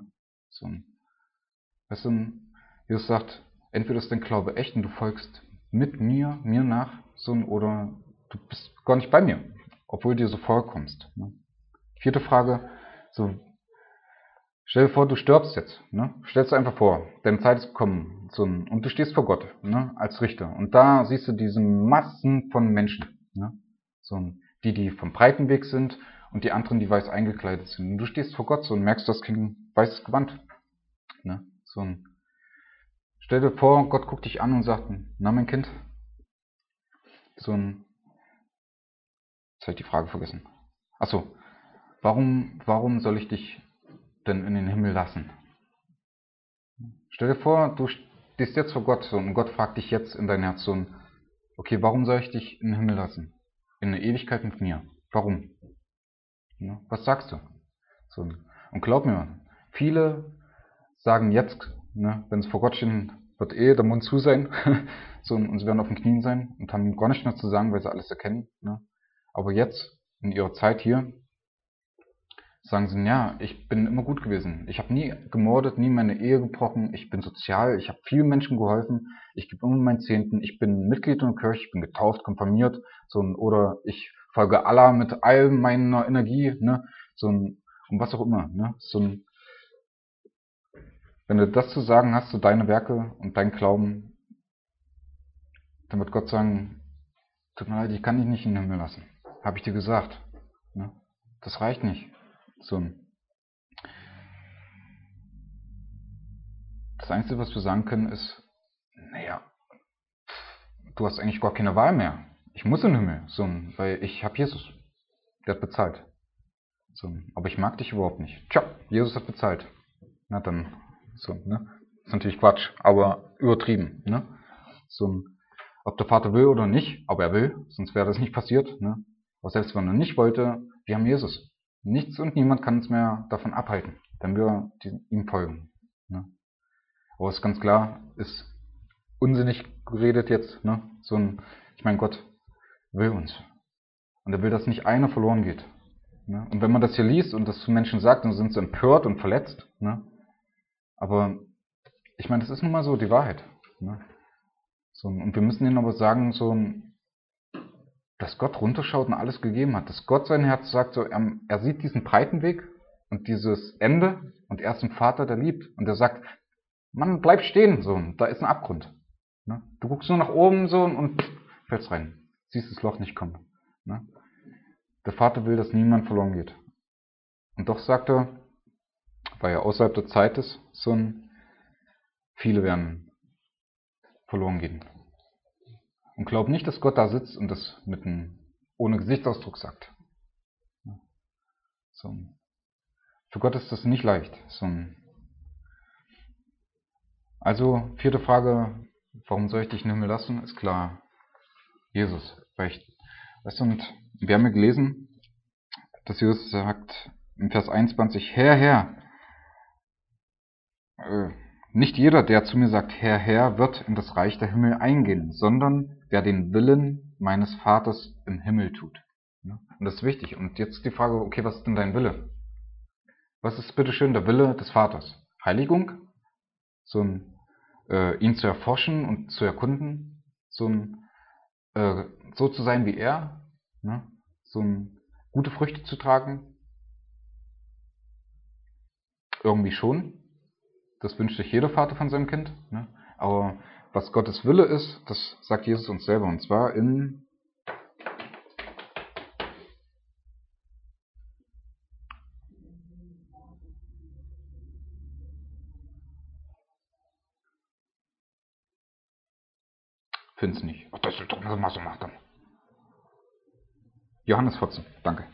Weißt du, Jesus sagt, entweder ist dein Glaube echt und du folgst mit mir nach, oder du bist gar nicht bei mir, obwohl du dir so vorkommst. Ne? Vierte Frage, stell dir vor, du stirbst jetzt. Ne? Stellst dir einfach vor, deine Zeit ist gekommen und du stehst vor Gott, ne, als Richter. Und da siehst du diese Massen von Menschen. Ne? Die vom breiten Weg sind und die anderen, die weiß eingekleidet sind. Und du stehst vor Gott und merkst, das kein weißes Gewand. Ne? Stell dir vor, Gott guckt dich an und sagt, na mein Kind, jetzt habe ich die Frage vergessen. Achso, warum soll ich dich denn in den Himmel lassen? Stell dir vor, du stehst jetzt vor Gott und Gott fragt dich jetzt in dein Herz okay, warum soll ich dich in den Himmel lassen? In eine Ewigkeit mit mir. Warum? Ja, was sagst du? Und glaub mir, viele sagen jetzt, ne, wenn sie vor Gott stehen, wird der Mund zu sein und sie werden auf den Knien sein und haben gar nichts mehr zu sagen, weil sie alles erkennen. Ne? Aber jetzt, in ihrer Zeit hier, sagen sie, ja, ich bin immer gut gewesen. Ich habe nie gemordet, nie meine Ehe gebrochen. Ich bin sozial, ich habe vielen Menschen geholfen. Ich gebe immer meinen Zehnten. Ich bin Mitglied in der Kirche, ich bin getauft, konfirmiert. Oder ich folge Allah mit all meiner Energie. Ne? Und was auch immer. Ne? Wenn du das zu sagen hast, deine Werke und dein Glauben, dann wird Gott sagen, tut mir leid, ich kann dich nicht in den Himmel lassen. Habe ich dir gesagt. Ne? Das reicht nicht. Das Einzige, was wir sagen können, ist, naja, du hast eigentlich gar keine Wahl mehr. Ich muss in den Himmel, weil ich habe Jesus. Der hat bezahlt. Aber ich mag dich überhaupt nicht. Tja, Jesus hat bezahlt. Na dann, ne? Ist natürlich Quatsch, aber übertrieben, ne? Ob der Vater will oder nicht, aber er will, sonst wäre das nicht passiert, ne? Aber selbst wenn er nicht wollte, wir haben Jesus. Nichts und niemand kann uns mehr davon abhalten, wenn wir ihm folgen. Ne? Aber es ist ganz klar, ist unsinnig geredet jetzt, ne? Ich meine, Gott will uns. Und er will, dass nicht einer verloren geht. Ne? Und wenn man das hier liest und das zu Menschen sagt, dann sind sie empört und verletzt. Ne? Aber ich meine, das ist nun mal so die Wahrheit. Ne? Und wir müssen ihnen aber sagen, dass Gott runterschaut und alles gegeben hat. Dass Gott sein Herz sagt, so, er sieht diesen breiten Weg und dieses Ende und er ist ein Vater, der liebt. Und er sagt, Mann, bleib stehen, so, da ist ein Abgrund. Ne? Du guckst nur nach oben so und fällst rein. Siehst das Loch nicht kommen. Ne? Der Vater will, dass niemand verloren geht. Und doch sagt er, weil er außerhalb der Zeit ist, viele werden verloren gehen. Und glaub nicht, dass Gott da sitzt und das ohne Gesichtsausdruck sagt. Für Gott ist das nicht leicht. Also, vierte Frage, warum soll ich dich in den Himmel lassen? Ist klar, Jesus. Weißt du, und wir haben ja gelesen, dass Jesus sagt in Vers 21, Herr, Herr, nicht jeder, der zu mir sagt, Herr, Herr, wird in das Reich der Himmel eingehen, sondern wer den Willen meines Vaters im Himmel tut. Und das ist wichtig. Und jetzt die Frage, okay, was ist denn dein Wille? Was ist bitteschön der Wille des Vaters? Heiligung? Ihn zu erforschen und zu erkunden? So zu sein wie er? Ne? Gute Früchte zu tragen? Irgendwie schon. Das wünscht sich jeder Vater von seinem Kind. Ne? Aber was Gottes Wille ist, das sagt Jesus uns selber. Und zwar in find's nicht. Ach, das ist doch mal so machen. Johannes 14, danke.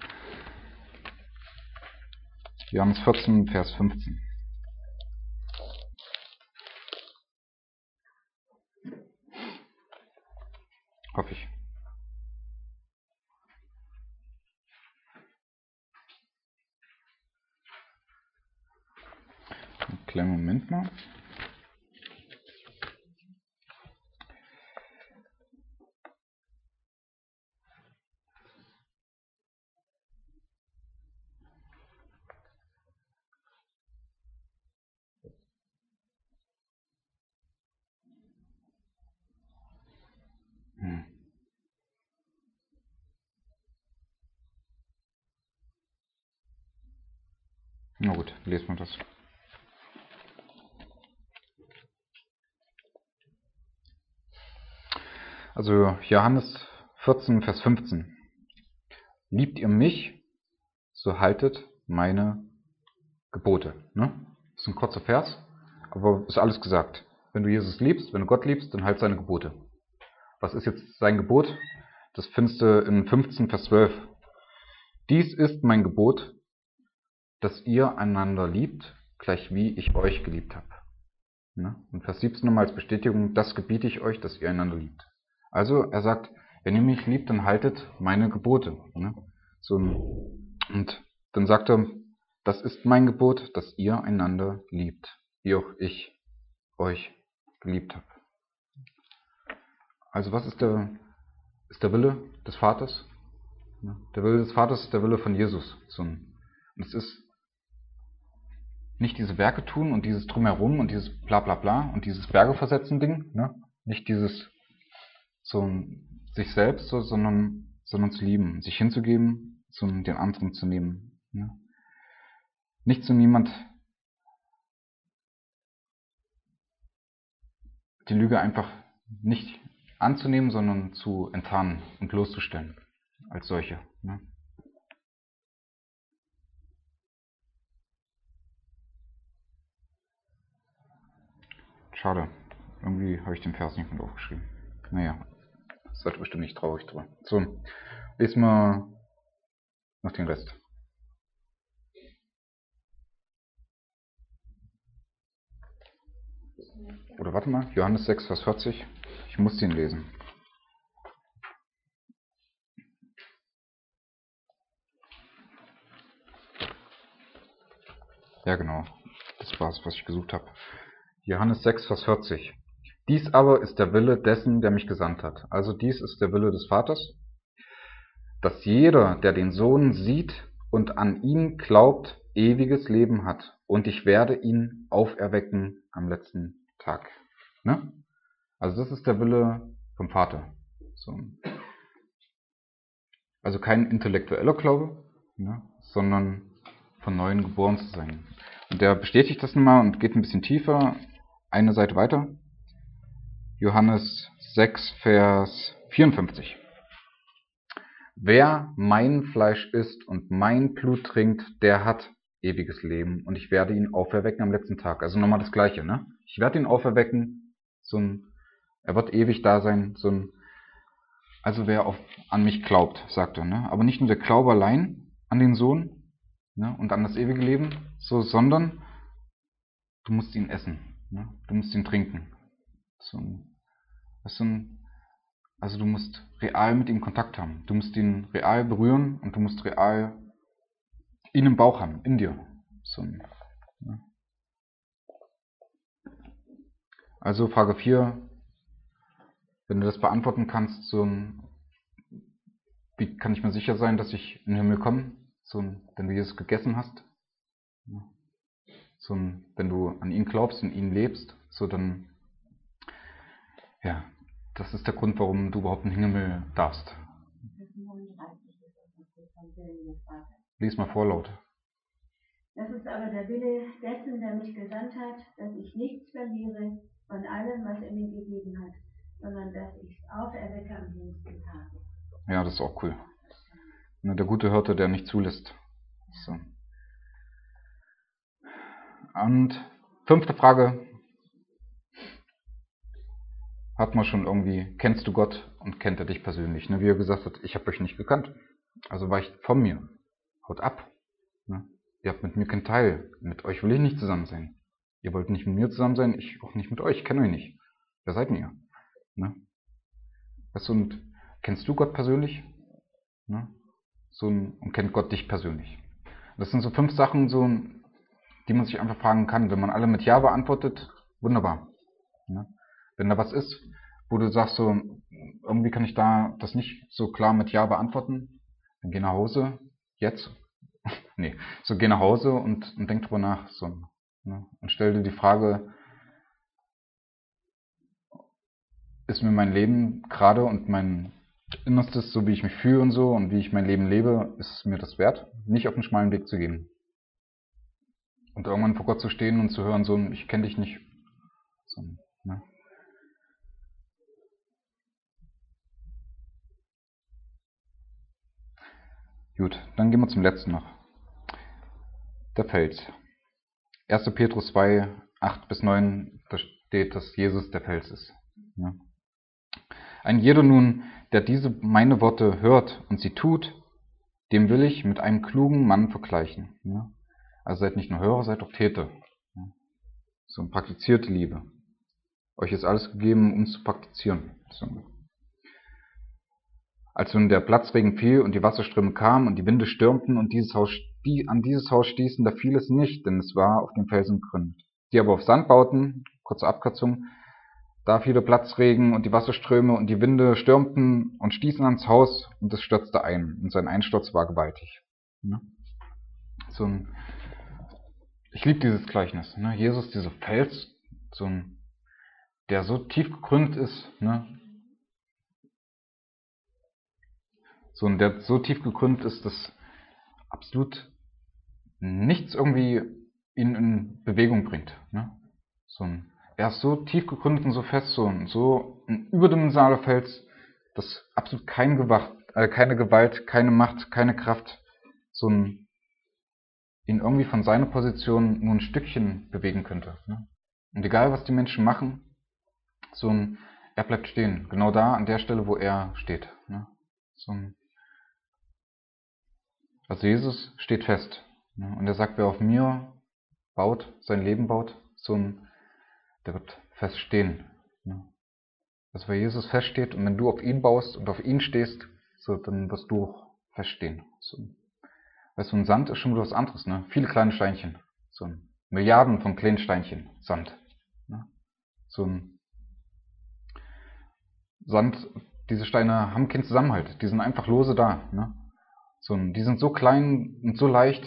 Johannes 14, Vers 15. Hoffe ich. Einen kleinen Moment mal. Na gut, lesen wir das. Also Johannes 14, Vers 15. Liebt ihr mich, so haltet meine Gebote. Ne? Das ist ein kurzer Vers, aber ist alles gesagt. Wenn du Jesus liebst, wenn du Gott liebst, dann halt seine Gebote. Was ist jetzt sein Gebot? Das findest du in 15, Vers 12. Dies ist mein Gebot, dass ihr einander liebt, gleich wie ich euch geliebt habe. Ne? Und Vers 17 nochmal als Bestätigung, das gebiete ich euch, dass ihr einander liebt. Also er sagt, wenn ihr mich liebt, dann haltet meine Gebote. Ne? Und dann sagt er, das ist mein Gebot, dass ihr einander liebt, wie auch ich euch geliebt habe. Also was ist der Wille des Vaters? Der Wille des Vaters ist der Wille von Jesus. Und es ist nicht diese Werke tun und dieses Drumherum und dieses Blablabla und dieses Berge versetzen Ding, ne? Nicht dieses sich selbst, sondern zu lieben, sich hinzugeben, den anderen zu nehmen. Ne? Nicht zu niemand die Lüge einfach nicht anzunehmen, sondern zu enttarnen und bloßzustellen als solche. Ne? Schade. Irgendwie habe ich den Vers nicht mit aufgeschrieben. Naja, seid bestimmt nicht traurig drüber. So, lesen wir noch den Rest. Oder warte mal, Johannes 6, Vers 40. Ich muss den lesen. Ja, genau. Das war es, was ich gesucht habe. Johannes 6, Vers 40. Dies aber ist der Wille dessen, der mich gesandt hat. Also dies ist der Wille des Vaters, dass jeder, der den Sohn sieht und an ihn glaubt, ewiges Leben hat. Und ich werde ihn auferwecken am letzten Tag. Ne? Also das ist der Wille vom Vater. So. Also kein intellektueller Glaube, ne, sondern von Neuem geboren zu sein. Und der bestätigt das nochmal und geht ein bisschen tiefer, eine Seite weiter. Johannes 6, Vers 54. Wer mein Fleisch isst und mein Blut trinkt, der hat ewiges Leben und ich werde ihn auferwecken am letzten Tag. Also nochmal das Gleiche, ne? Ich werde ihn auferwecken, er wird ewig da sein, also wer an mich glaubt, sagt er, ne? Aber nicht nur der Glaube allein an den Sohn, ne, und an das ewige Leben, sondern du musst ihn essen, ne? Du musst ihn trinken. Also du musst real mit ihm Kontakt haben. Du musst ihn real berühren und du musst real ihn im Bauch haben, in dir. Ne? Also Frage 4, wenn du das beantworten kannst, wie kann ich mir sicher sein, dass ich in den Himmel komme, wenn du Jesus gegessen hast, wenn du an ihn glaubst, in ihn lebst, dann, ja, das ist der Grund, warum du überhaupt in den Himmel darfst. Lies mal vor laut. Das ist aber der Wille dessen, der mich gesandt hat, dass ich nichts verliere von allem, was er mir gegeben hat, sondern dass ich es auferwecke am jüngsten Tag. Ja, das ist auch cool. Der gute Hirte, der nicht zulässt. So. Und 5. Frage. Hat man schon irgendwie, kennst du Gott und kennt er dich persönlich? Ne? Wie er gesagt hat, ich habe euch nicht gekannt. Also weicht von mir. Haut ab. Ne? Ihr habt mit mir keinen Teil. Mit euch will ich nicht zusammen sein. Ihr wollt nicht mit mir zusammen sein, ich auch nicht mit euch. Ich kenne euch nicht. Wer seid ihr? Ne? Weißt du, und kennst du Gott persönlich? Ne? Und kennt Gott dich persönlich? Das sind so 5 Sachen, die man sich einfach fragen kann. Wenn man alle mit Ja beantwortet, wunderbar. Ne? Wenn da was ist, wo du sagst, irgendwie kann ich da das nicht so klar mit Ja beantworten, dann geh nach Hause, jetzt. Nee, geh nach Hause und denk drüber nach. Ne? Und stell dir die Frage, ist mir mein Leben gerade und mein Innerstes, so wie ich mich fühle und wie ich mein Leben lebe, ist mir das wert, nicht auf den schmalen Weg zu gehen. Und irgendwann vor Gott zu stehen und zu hören, ich kenne dich nicht. Ne? Gut, dann gehen wir zum letzten noch. Der Fels. 1. Petrus 2, 8-9, da steht, dass Jesus der Fels ist. Ja. Ein jeder nun, der diese meine Worte hört und sie tut, dem will ich mit einem klugen Mann vergleichen. Ja. Also seid nicht nur Hörer, seid auch Täter. Ja. Praktizierte Liebe. Euch ist alles gegeben, um zu praktizieren. Als nun der Platzregen fiel und die Wasserströme kamen und die Winde stürmten und an dieses Haus stießen, da fiel es nicht, denn es war auf dem Felsen gegründet. Die aber auf Sand bauten, kurze Abkürzung, da fiel der Platzregen und die Wasserströme und die Winde stürmten und stießen ans Haus und es stürzte ein. Und sein Einsturz war gewaltig. Ich liebe dieses Gleichnis. Ne? Jesus, dieser Fels, der so tief gegründet ist, ne? Der so tief gegründet ist, dass absolut nichts irgendwie ihn in Bewegung bringt. Ne? Er ist so tief gegründet und so fest, so ein überdimensionaler Fels, dass absolut keine Gewalt, keine Macht, keine Kraft ihn irgendwie von seiner Position nur ein Stückchen bewegen könnte. Ne? Und egal, was die Menschen machen, er bleibt stehen. Genau da, an der Stelle, wo er steht. Ne? Also Jesus steht fest. Ne? Und er sagt, wer auf mir baut, sein Leben baut, der wird fest stehen. Ne? Also wer Jesus feststeht und wenn du auf ihn baust und auf ihn stehst, dann wirst du auch feststehen. Weißt du, ein Sand ist schon wieder was anderes, ne? Viele kleine Steinchen. Milliarden von kleinen Steinchen. Sand. Ne? Sand, diese Steine haben keinen Zusammenhalt. Die sind einfach lose da. Ne? Die sind so klein und so leicht,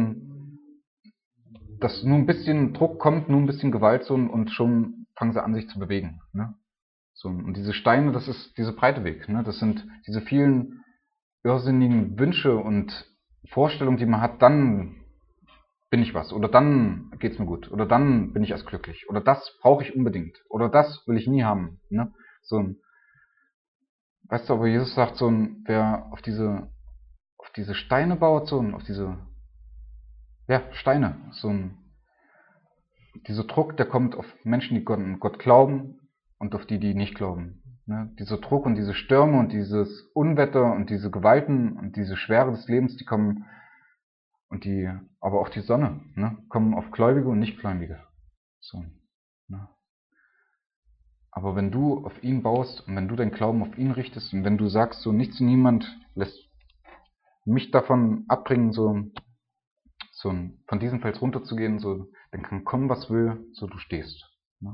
dass nur ein bisschen Druck kommt, nur ein bisschen Gewalt und schon fangen sie an, sich zu bewegen. Ne? Und diese Steine, das ist dieser breite Weg. Ne? Das sind diese vielen irrsinnigen Wünsche und Vorstellungen, die man hat, dann bin ich was. Oder dann geht's mir gut. Oder dann bin ich erst glücklich. Oder das brauche ich unbedingt. Oder das will ich nie haben. Ne? So ein, weißt du, aber Jesus sagt so ein, wer auf diese Steine baut, so ein, auf diese, ja, Steine, so ein, dieser Druck, der kommt auf Menschen, die an Gott glauben und auf die, die nicht glauben. Ne? Dieser Druck und diese Stürme und dieses Unwetter und diese Gewalten und diese Schwere des Lebens, die kommen und die, aber auch die Sonne, ne? Kommen auf Gläubige und Nichtgläubige. So, ne? Aber wenn du auf ihn baust und wenn du deinen Glauben auf ihn richtest und wenn du sagst, so nichts und niemand lässt mich davon abbringen, von diesem Fels runterzugehen, so, dann kann kommen, was will, so du stehst. Ne?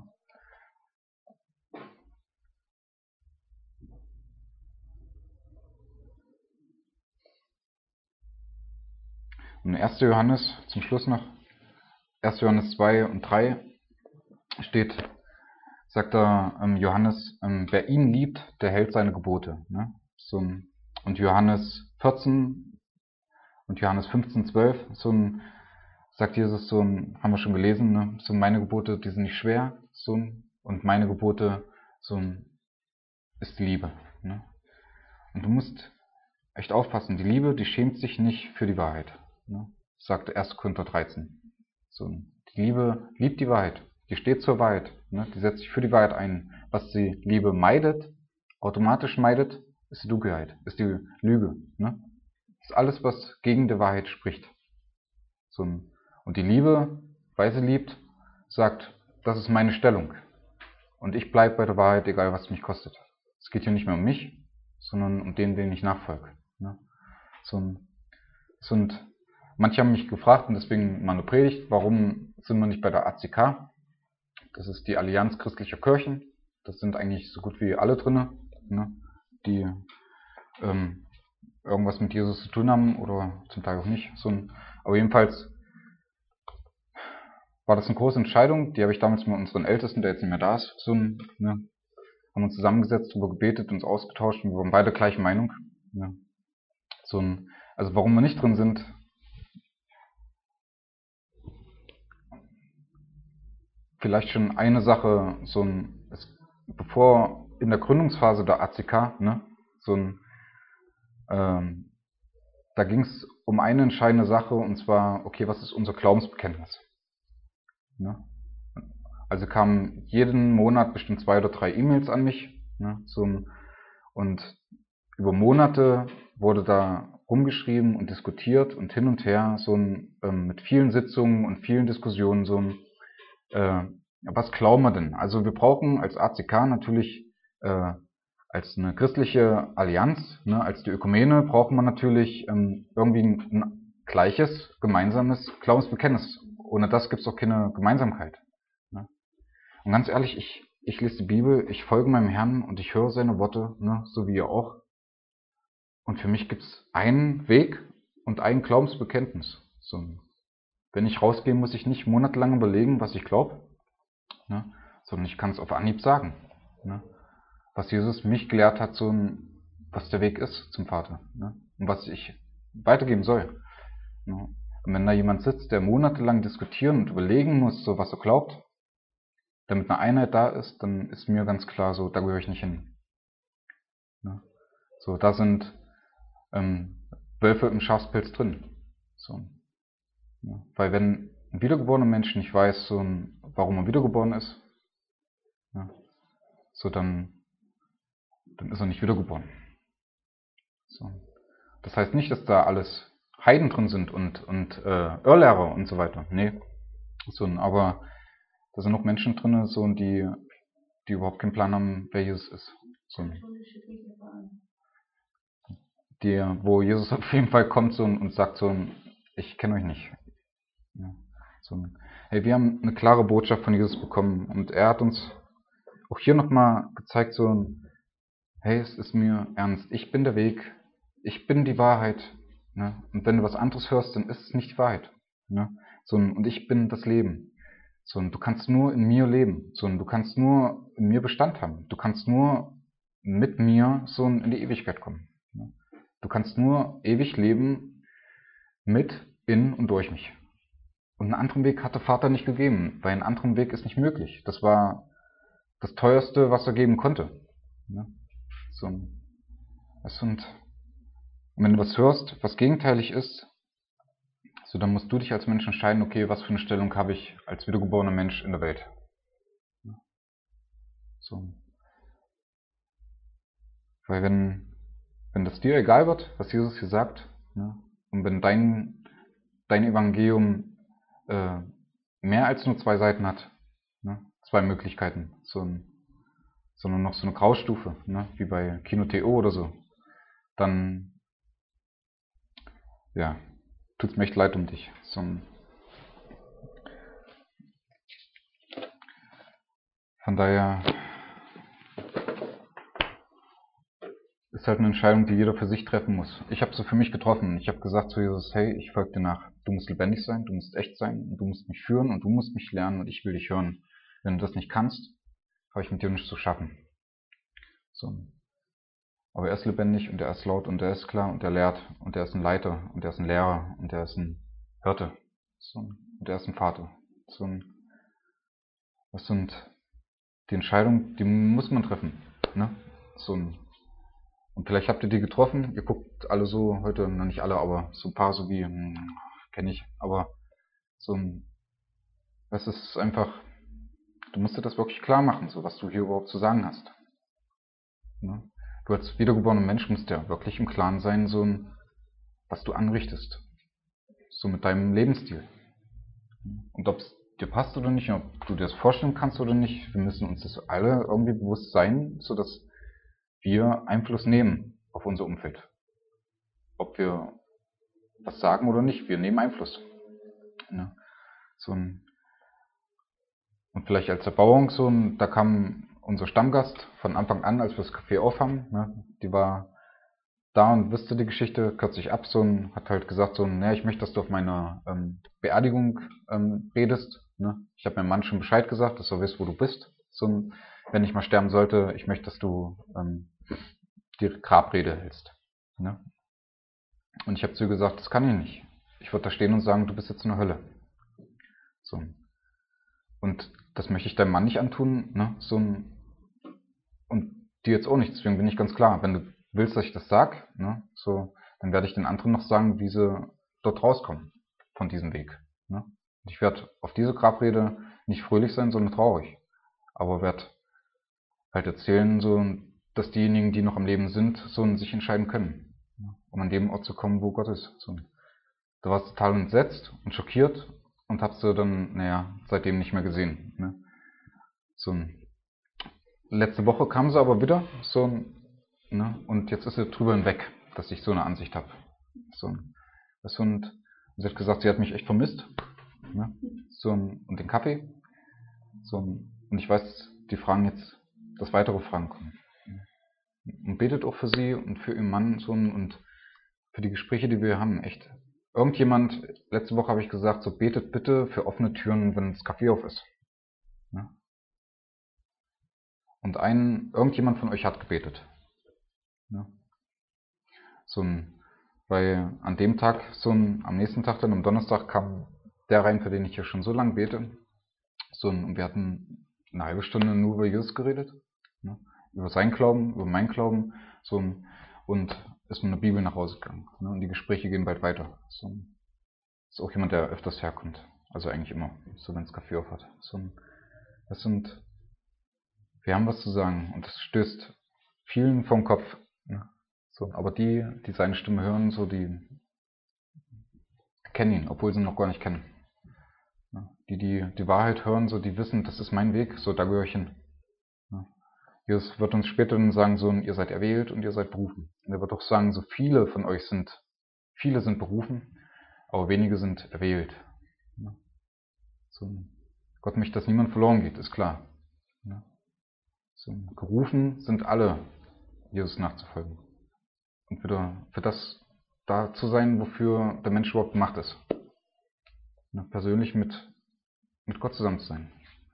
Und 1. Johannes, zum Schluss noch, 1. Johannes 2 und 3 steht, sagt da Johannes, wer ihn liebt, der hält seine Gebote. Ne? So ein, und Johannes 14 und Johannes 15,12, sagt Jesus, haben wir schon gelesen, ne? So meine Gebote, die sind nicht schwer, und meine Gebote, ist die Liebe. Ne? Und du musst echt aufpassen, die Liebe, die schämt sich nicht für die Wahrheit. Ne? Sagt 1. Korinther 13. Die Liebe liebt die Wahrheit, die steht zur Wahrheit, ne? Die setzt sich für die Wahrheit ein. Was die Liebe meidet, automatisch meidet, ist die Dunkelheit, ist die Lüge. Ne? Ist alles, was gegen die Wahrheit spricht. Und die Liebe, weil sie liebt, sagt, das ist meine Stellung. Und ich bleibe bei der Wahrheit, egal was es mich kostet. Es geht hier nicht mehr um mich, sondern um den ich nachfolge. Ne? Und manche haben mich gefragt, und deswegen meine Predigt, warum sind wir nicht bei der ACK? Das ist die Allianz christlicher Kirchen. Das sind eigentlich so gut wie alle drinne, ne? Die irgendwas mit Jesus zu tun haben oder zum Teil auch nicht. Aber jedenfalls war das eine große Entscheidung, die habe ich damals mit unseren Ältesten, der jetzt nicht mehr da ist, ne, haben uns zusammengesetzt, darüber gebetet, uns ausgetauscht und wir waren beide gleicher Meinung. Ne. Also warum wir nicht drin sind, vielleicht schon eine Sache, bevor in der Gründungsphase der ACK, ne, da ging es um eine entscheidende Sache und zwar, okay, was ist unser Glaubensbekenntnis? Ne? Also kamen jeden Monat bestimmt 2 oder 3 E-Mails an mich, ne, und über Monate wurde da rumgeschrieben und diskutiert und hin und her, mit vielen Sitzungen und vielen Diskussionen, was glauben wir denn? Also wir brauchen als ACK natürlich, als eine christliche Allianz, ne, als die Ökumene, brauchen wir natürlich irgendwie ein gleiches, gemeinsames Glaubensbekenntnis. Ohne das gibt es auch keine Gemeinsamkeit. Ne? Und ganz ehrlich, ich lese die Bibel, ich folge meinem Herrn und ich höre seine Worte, ne, so wie ihr auch. Und für mich gibt es einen Weg und ein Glaubensbekenntnis. Wenn ich rausgehe, muss ich nicht monatelang überlegen, was ich glaube, ne, sondern ich kann es auf Anhieb sagen. Ne, was Jesus mich gelehrt hat, was der Weg ist zum Vater, ne, und was ich weitergeben soll. Ne. Und wenn da jemand sitzt, der monatelang diskutieren und überlegen muss, was er glaubt, damit eine Einheit da ist, dann ist mir ganz klar, da gehöre ich nicht hin. Ne. Da sind Wölfe im Schafspelz drin. Ja. Weil wenn ein wiedergeborener Mensch nicht weiß, warum er wiedergeboren ist, ja, dann ist er nicht wiedergeboren. Das heißt nicht, dass da alles Heiden drin sind und Irrlehrer und so weiter. Nee. Aber da sind noch Menschen drin, die überhaupt keinen Plan haben, wer Jesus ist. Wo Jesus auf jeden Fall kommt und sagt ich kenne euch nicht. Ja, hey, wir haben eine klare Botschaft von Jesus bekommen und er hat uns auch hier nochmal gezeigt, hey, es ist mir ernst, ich bin der Weg, ich bin die Wahrheit, ne? Und wenn du was anderes hörst, dann ist es nicht die Wahrheit, ne? Und ich bin das Leben. Und du kannst nur in mir leben, du kannst nur in mir Bestand haben, du kannst nur mit mir in die Ewigkeit kommen. Ne? Du kannst nur ewig leben mit, in und durch mich. Und einen anderen Weg hat der Vater nicht gegeben, weil ein anderen Weg ist nicht möglich. Das war das Teuerste, was er geben konnte. Ne? So, und wenn du was hörst, was gegenteilig ist, so dann musst du dich als Mensch entscheiden, okay, was für eine Stellung habe ich als wiedergeborener Mensch in der Welt. So. Weil wenn das dir egal wird, was Jesus hier sagt, ne, und wenn dein Evangelium mehr als nur 2 Seiten hat, ne, 2 Möglichkeiten, sondern noch so eine Graustufe, ne, wie bei Kino.to oder so, dann ja, tut's mir echt leid um dich. Von daher ist halt eine Entscheidung, die jeder für sich treffen muss. Ich habe sie für mich getroffen. Ich habe gesagt zu Jesus, hey, ich folge dir nach. Du musst lebendig sein, du musst echt sein, und du musst mich führen und du musst mich lernen und ich will dich hören. Wenn du das nicht kannst, habe ich mit dir nichts zu schaffen. So. Aber er ist lebendig und er ist laut und er ist klar und er lehrt und er ist ein Leiter und er ist ein Lehrer und er ist ein Hirte. So. Und er ist ein Vater. Das sind die Entscheidungen, die muss man treffen. Ne? Und vielleicht habt ihr die getroffen, ihr guckt alle so heute, noch nicht alle, aber so ein paar so wie, kenne ich, aber es ist einfach, du musst dir das wirklich klar machen, so was du hier überhaupt zu sagen hast. Ne? Du als wiedergeborener Mensch musst ja wirklich im Klaren sein, was du anrichtest. So mit deinem Lebensstil. Und ob es dir passt oder nicht, ob du dir das vorstellen kannst oder nicht, wir müssen uns das alle irgendwie bewusst sein, sodass wir Einfluss nehmen auf unser Umfeld. Ob wir was sagen oder nicht, wir nehmen Einfluss. Ne? Und vielleicht als Erbauung, da kam unser Stammgast von Anfang an, als wir das Café aufhaben, ne? Die war da und wusste die Geschichte, kürzlich ab, hat halt gesagt, naja, ich möchte, dass du auf meiner Beerdigung redest. Ne? Ich habe meinem Mann schon Bescheid gesagt, dass er weiß, wo du bist. Wenn ich mal sterben sollte, ich möchte, dass du die Grabrede hältst. Ne? Und ich habe zu ihr gesagt, das kann ich nicht. Ich würde da stehen und sagen, du bist jetzt in der Hölle. So. Und das möchte ich deinem Mann nicht antun, ne? Und dir jetzt auch nicht. Deswegen bin ich ganz klar, wenn du willst, dass ich das sag, ne? Dann werde ich den anderen noch sagen, wie sie dort rauskommen von diesem Weg. Ne? Und ich werde auf diese Grabrede nicht fröhlich sein, sondern traurig. Aber werde halt erzählen, dass diejenigen, die noch am Leben sind, sich entscheiden können, ne? Um an dem Ort zu kommen, wo Gott ist. Da warst du total entsetzt und schockiert und hast du dann, seitdem nicht mehr gesehen. Ne? Letzte Woche kam sie aber wieder, ne? Und jetzt ist sie drüber hinweg, dass ich so eine Ansicht habe. Und sie hat gesagt, sie hat mich echt vermisst. Ne? Und den Kaffee. Und ich weiß, die Fragen jetzt, dass weitere Fragen kommen. Und betet auch für sie und für ihren Mann und für die Gespräche, die wir haben. Echt. Irgendjemand, letzte Woche habe ich gesagt, betet bitte für offene Türen, wenn das Café auf ist. Ne? Und irgendjemand von euch hat gebetet. Ne? Weil an dem Tag, am nächsten Tag, dann am Donnerstag, kam der rein, für den ich ja schon so lange bete. Und wir hatten eine halbe Stunde nur über Jesus geredet. Ne? Über seinen Glauben, über meinen Glauben. Und ist mit einer Bibel nach Hause gegangen. Ne? Und die Gespräche gehen bald weiter. Ist auch jemand, der öfters herkommt. Also eigentlich immer, wenn es Kaffee auf hat. Wir haben was zu sagen und das stößt vielen vom Kopf. Ne? Aber die seine Stimme hören, die kennen ihn, obwohl sie ihn noch gar nicht kennen. Die Wahrheit hören, die wissen, das ist mein Weg, da gehöre ich hin. Jesus wird uns später dann sagen, ihr seid erwählt und ihr seid berufen. Und er wird auch sagen, viele von euch viele sind berufen, aber wenige sind erwählt. Gott möchte, dass niemand verloren geht, ist klar. Gerufen sind alle, Jesus nachzufolgen. Und wieder für das da zu sein, wofür der Mensch überhaupt gemacht ist. Persönlich mit Gott zusammen zu sein.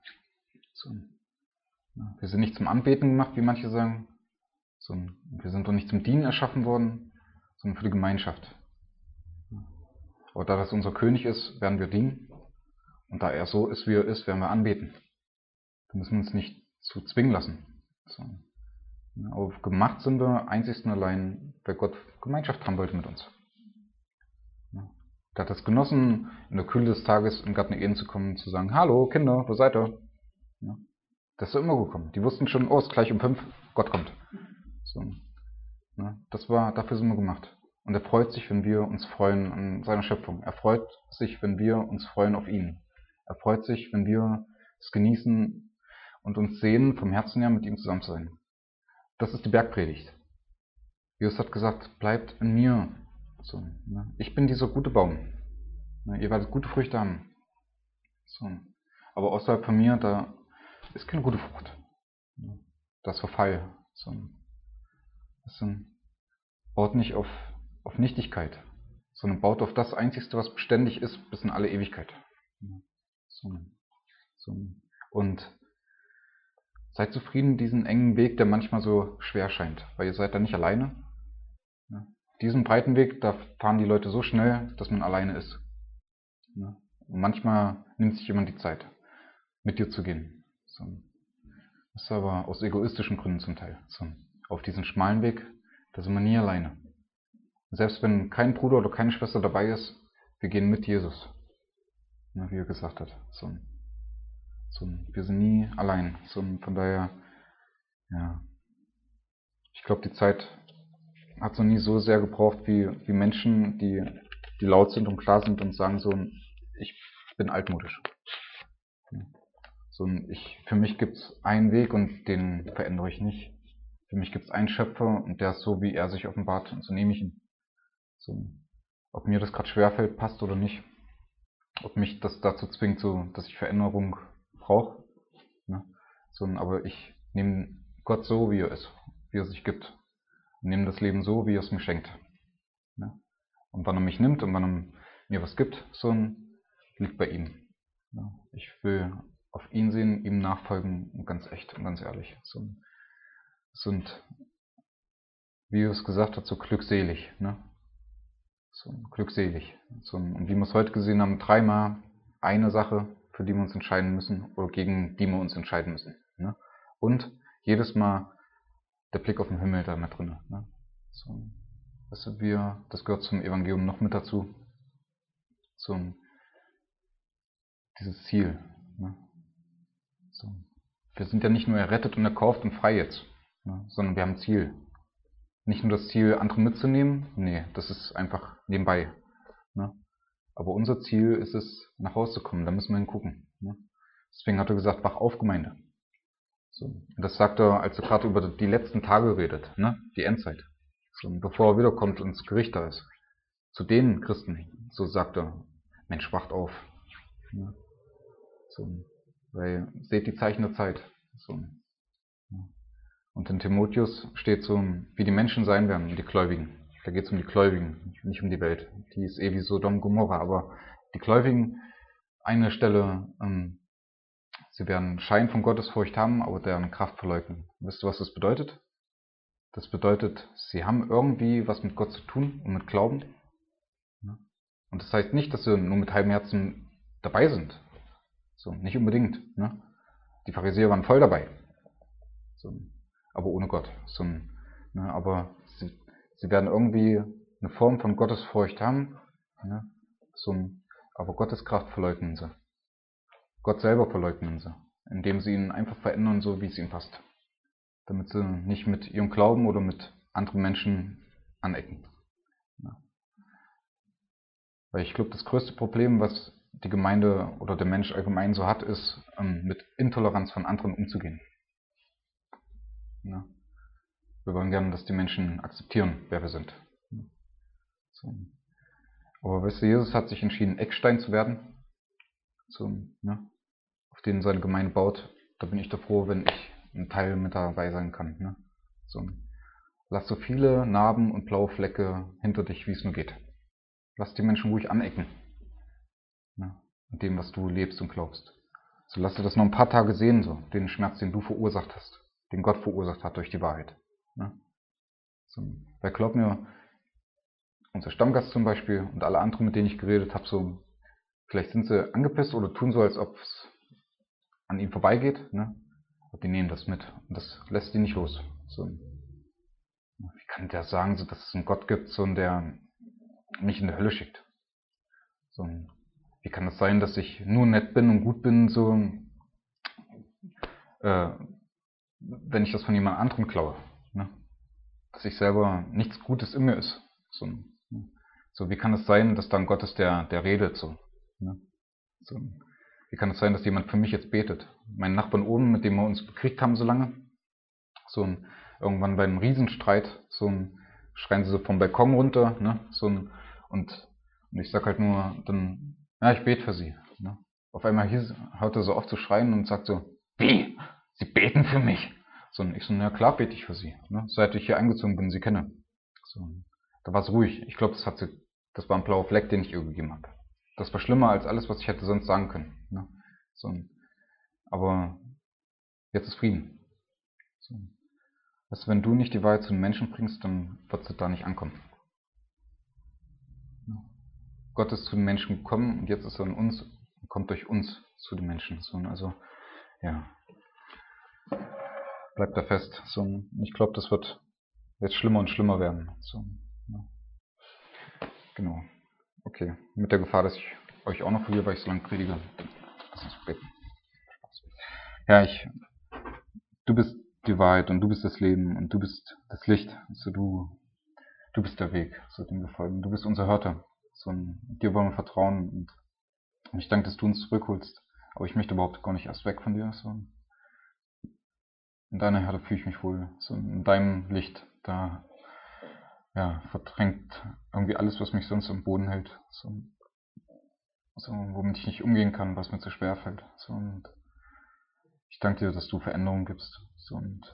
Wir sind nicht zum Anbeten gemacht, wie manche sagen. Wir sind doch nicht zum Dienen erschaffen worden, sondern für die Gemeinschaft. Aber da das unser König ist, werden wir dienen. Und da er so ist, wie er ist, werden wir anbeten. Da müssen wir uns nicht zu zwingen lassen. So. Aber gemacht sind wir einzig und allein, weil Gott Gemeinschaft haben wollte mit uns. Der hat es genossen, in der Kühle des Tages in Garten Eden zu kommen und zu sagen, hallo Kinder, wo seid ihr? Das ist immer gekommen. Die wussten schon, oh, es ist gleich um 5, Gott kommt. So. Dafür sind wir gemacht. Und er freut sich, wenn wir uns freuen an seiner Schöpfung. Er freut sich, wenn wir uns freuen auf ihn. Er freut sich, wenn wir es genießen und uns sehnen, vom Herzen her mit ihm zusammen zu sein. Das ist die Bergpredigt. Jesus hat gesagt, bleibt in mir. So, ich bin dieser gute Baum. Ihr werdet gute Früchte haben. So. Aber außerhalb von mir, da ist keine gute Frucht. Das ist Verfall. So. Baut nicht auf Nichtigkeit, sondern baut auf das Einzigste, was beständig ist, bis in alle Ewigkeit. Und seid zufrieden, diesen engen Weg, der manchmal so schwer scheint, weil ihr seid da nicht alleine. Diesen breiten Weg, da fahren die Leute so schnell, dass man alleine ist. Und manchmal nimmt sich jemand die Zeit, mit dir zu gehen. Das ist aber aus egoistischen Gründen zum Teil. Auf diesen schmalen Weg, da sind wir nie alleine. Selbst wenn kein Bruder oder keine Schwester dabei ist, wir gehen mit Jesus. Wie er gesagt hat. Wir sind nie allein. Von daher, ja. Ich glaube, die Zeit hat es noch nie so sehr gebraucht wie Menschen, die laut sind und klar sind und sagen so, ich bin altmodisch. Für mich gibt es einen Weg und den verändere ich nicht. Für mich gibt es einen Schöpfer und der ist so, wie er sich offenbart, und so nehme ich ihn. Ob mir das gerade schwerfällt, passt oder nicht. Ob mich das dazu zwingt, dass ich Veränderung brauche. Aber ich nehme Gott so, wie er ist, wie er sich gibt. Und nehme das Leben so, wie er es mir schenkt. Und wann er mich nimmt und wann er mir was gibt, liegt bei ihm. Ich will auf ihn sehen, ihm nachfolgen, und ganz echt und ganz ehrlich. Sind, wie er es gesagt hat, so glückselig. Glückselig. Und wie wir es heute gesehen haben, dreimal eine Sache, für die wir uns entscheiden müssen oder gegen die wir uns entscheiden müssen. Und jedes Mal der Blick auf den Himmel da mit drin. Das gehört zum Evangelium noch mit dazu. Dieses Ziel. Wir sind ja nicht nur errettet und erkauft und frei jetzt, sondern wir haben ein Ziel. Nicht nur das Ziel, andere mitzunehmen, nee, das ist einfach nebenbei. Aber unser Ziel ist es, nach Hause zu kommen, da müssen wir hingucken. Deswegen hat er gesagt, wach auf, Gemeinde. Und das sagt er, als er gerade über die letzten Tage redet, die Endzeit. Bevor er wiederkommt und das Gericht da ist. Zu den Christen, so sagt er, Mensch, wacht auf. Weil seht die Zeichen der Zeit. Und in Timotheus steht wie die Menschen sein werden, die Gläubigen. Da geht es um die Gläubigen, nicht um die Welt. Die ist wie Sodom und Gomorra, aber die Gläubigen, eine Stelle, sie werden Schein von Gottesfurcht haben, aber deren Kraft verleugnen. Wisst ihr, was das bedeutet? Das bedeutet, sie haben irgendwie was mit Gott zu tun und mit Glauben. Und das heißt nicht, dass sie nur mit halbem Herzen dabei sind. Nicht unbedingt. Die Pharisäer waren voll dabei. Aber ohne Gott. Aber sie werden irgendwie eine Form von Gottesfurcht haben. Aber Gottes Kraft verleugnen sie. Gott selber verleugnen sie. Indem sie ihn einfach verändern, so wie es ihnen passt. Damit sie nicht mit ihrem Glauben oder mit anderen Menschen anecken. Weil ich glaube, das größte Problem, was die Gemeinde oder der Mensch allgemein so hat, ist, mit Intoleranz von anderen umzugehen. Wir wollen gerne, dass die Menschen akzeptieren, wer wir sind. Aber weißt du, Jesus hat sich entschieden, Eckstein zu werden, auf den seine Gemeinde baut. Da bin ich doch froh, wenn ich ein Teil mit dabei sein kann. Lass so viele Narben und blaue Flecke hinter dich, wie es nur geht. Lass die Menschen ruhig anecken. Mit dem, was du lebst und glaubst. Lass dir das noch ein paar Tage sehen, den Schmerz, den du verursacht hast, den Gott verursacht hat durch die Wahrheit. Weil glaub mir, unser Stammgast zum Beispiel und alle anderen, mit denen ich geredet habe, so, vielleicht sind sie angepisst oder tun so, als ob es an ihm vorbeigeht, ne? Und die nehmen das mit und das lässt die nicht los. So, wie kann der sagen, so, dass es einen Gott gibt, so, der mich in die Hölle schickt? So, wie kann es sein, dass ich nur nett bin und gut bin, so, wenn ich das von jemand anderem klaue, ne? Dass ich selber nichts Gutes in mir ist. So, wie kann es sein, dass da ein Gott ist, der redet, so, ne? So, wie kann es sein, dass jemand für mich jetzt betet? Mein Nachbarn oben, mit dem wir uns bekriegt haben so lange, irgendwann bei einem Riesenstreit, schreien sie so vom Balkon runter, ne? Und ich sag halt nur dann, ja, ich bete für sie, ne? Auf einmal hört er so auf zu schreien und sagt so, wie? Sie beten für mich? Und ich so, na klar bete ich für sie, ne? Seit ich hier eingezogen bin, sie kenne. So, da war es ruhig. Ich glaube, das war ein blauer Fleck, den ich ihr gegeben habe. Das war schlimmer als alles, was ich hätte sonst sagen können, ne? Aber jetzt ist Frieden. Wenn du nicht die Wahrheit zu den Menschen bringst, dann wird sie da nicht ankommen. Gott ist zu den Menschen gekommen und jetzt ist er in uns und kommt durch uns zu den Menschen. Also, ja, bleibt da fest. Ich glaube, das wird jetzt schlimmer und schlimmer werden. Ja. Genau. Okay. Mit der Gefahr, dass ich euch auch noch verliere, weil ich so lange predige. Ja, du bist die Wahrheit und du bist das Leben und du bist das Licht. Also du bist der Weg, dem wir folgen. Du bist unser Hirte. Dir wollen wir vertrauen und ich danke, dass du uns zurückholst. Aber ich möchte überhaupt gar nicht erst weg von dir. In deiner Herde fühle ich mich wohl. In deinem Licht, da verdrängt irgendwie alles, was mich sonst am Boden hält. Womit ich nicht umgehen kann, was mir zu schwer fällt. Und ich danke dir, dass du Veränderungen gibst. Und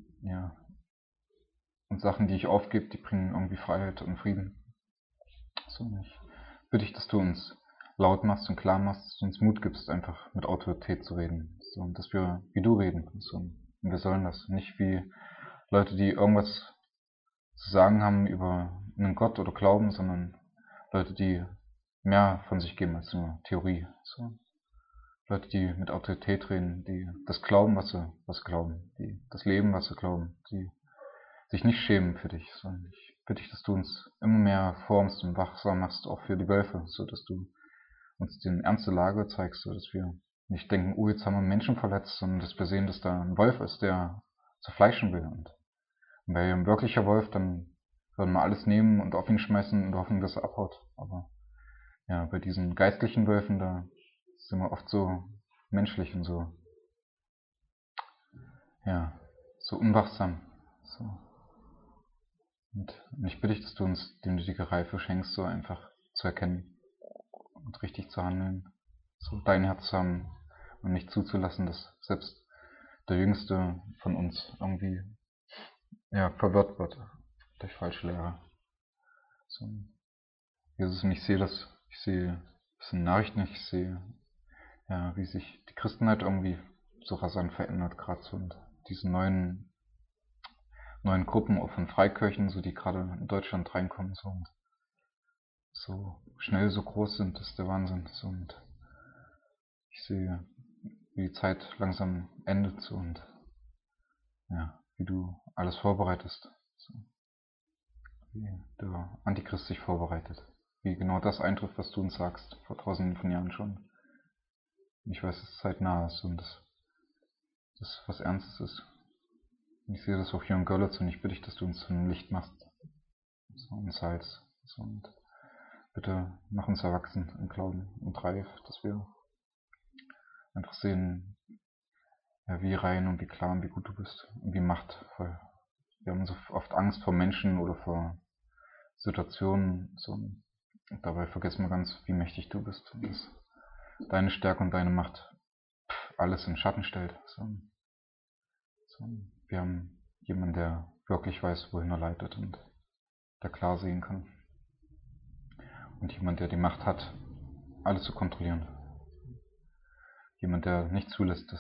Sachen, die ich aufgebe, die bringen irgendwie Freiheit und Frieden. Ich bitte dich, dass du uns laut machst und klar machst, dass du uns Mut gibst, einfach mit Autorität zu reden. Und dass wir wie du reden. Und wir sollen das nicht wie Leute, die irgendwas zu sagen haben über einen Gott oder Glauben, sondern Leute, die mehr von sich geben als nur Theorie. Leute, die mit Autorität reden, die das glauben, was sie glauben, die das leben, was sie glauben, die sich nicht schämen für dich, sondern ich bitte dich, dass du uns immer mehr formst und wachsam machst, auch für die Wölfe, so dass du uns die ernste Lage zeigst, so dass wir nicht denken, oh, jetzt haben wir einen Menschen verletzt, sondern dass wir sehen, dass da ein Wolf ist, der zerfleischen will. Und wäre ein wirklicher Wolf, dann würden wir alles nehmen und auf ihn schmeißen und hoffen, dass er abhaut. Aber ja, bei diesen geistlichen Wölfen, da sind wir oft so menschlich und so unwachsam. Und ich bitte dich, dass du uns die nötige Reife schenkst, so einfach zu erkennen und richtig zu handeln, so dein Herz zu haben und nicht zuzulassen, dass selbst der Jüngste von uns irgendwie verwirrt wird durch falsche Lehre. Jesus, und ich sehe das in Nachrichten, ich sehe, wie sich die Christenheit irgendwie so rasant verändert gerade und diese neuen Gruppen auch von Freikirchen, die gerade in Deutschland reinkommen, und so schnell so groß sind, das ist der Wahnsinn. Und ich sehe, wie die Zeit langsam endet und wie du alles vorbereitest, wie der Antichrist sich vorbereitet, wie genau das eintrifft, was du uns sagst, vor tausenden von Jahren schon. Ich weiß, dass es zeitnah ist und das was Ernstes ist. Ich sehe das auch hier in Görlitz und ich bitte dich, dass du uns zu einem Licht machst, und Salz. Und bitte mach uns erwachsen im Glauben und reif, dass wir einfach sehen, wie rein und wie klar und wie gut du bist und wie machtvoll. Wir haben so oft Angst vor Menschen oder vor Situationen, und dabei vergessen wir ganz, wie mächtig du bist und dass deine Stärke und deine Macht alles in Schatten stellt. Wir haben jemanden, der wirklich weiß, wohin er leitet und der klar sehen kann. Und jemand, der die Macht hat, alles zu kontrollieren. Jemand, der nicht zulässt,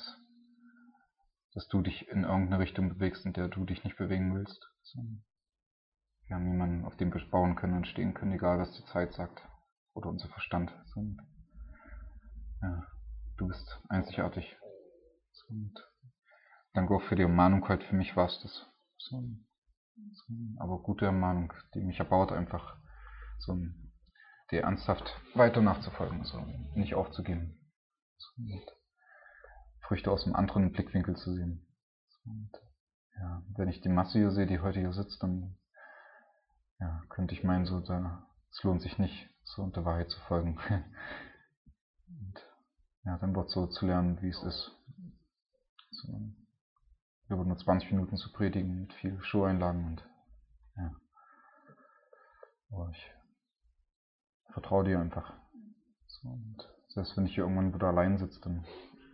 dass du dich in irgendeine Richtung bewegst, in der du dich nicht bewegen willst. wir haben niemanden, auf dem wir bauen können und stehen können, egal was die Zeit sagt oder unser Verstand. Und, ja, du bist einzigartig. Und danke auch für die Ermahnung heute. Für mich war es das. Aber gute Ermahnung, die mich erbaut, einfach dir ernsthaft weiter nachzufolgen, nicht aufzugeben. Und Früchte aus einem anderen Blickwinkel zu sehen. Und, ja, wenn ich die Masse hier sehe, die heute hier sitzt, dann könnte ich meinen, es lohnt sich nicht, so der Wahrheit zu folgen. Und, dann wird so zu lernen, wie es ist, über nur 20 Minuten zu predigen mit viel Showeinlagen und aber ich vertraue dir einfach. Und selbst wenn ich hier irgendwann wieder allein sitze, dann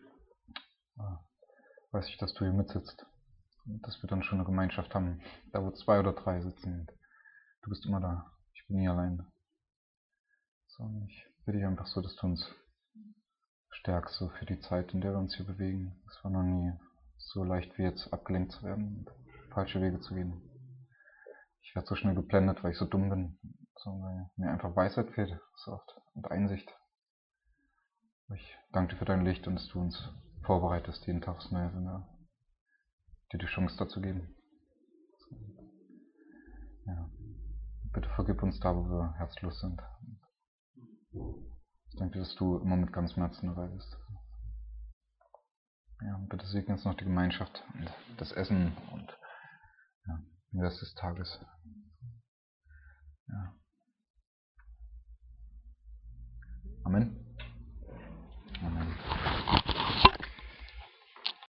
weiß ich, dass du hier mitsitzt und dass wir dann schon eine Gemeinschaft haben, da wo 2 oder 3 sitzen. Und du bist immer da. Ich bin nie allein. Ich bitte dich einfach so, dass du uns stärkst, so für die Zeit, in der wir uns hier bewegen. Es war noch nie so leicht wie jetzt, abgelenkt zu werden und falsche Wege zu gehen. Ich werde so schnell geblendet, weil ich so dumm bin, weil mir einfach Weisheit fehlt, so oft, und Einsicht. Ich danke dir für dein Licht und dass du uns vorbereitest, jeden Tag aufs Neue, dir die Chance dazu geben. Ja. Bitte vergib uns da, wo wir herzlos sind. Ich danke dir, dass du immer mit ganzem Herzen dabei bist. Ja, bitte segne uns noch die Gemeinschaft und das Essen und den Rest des Tages.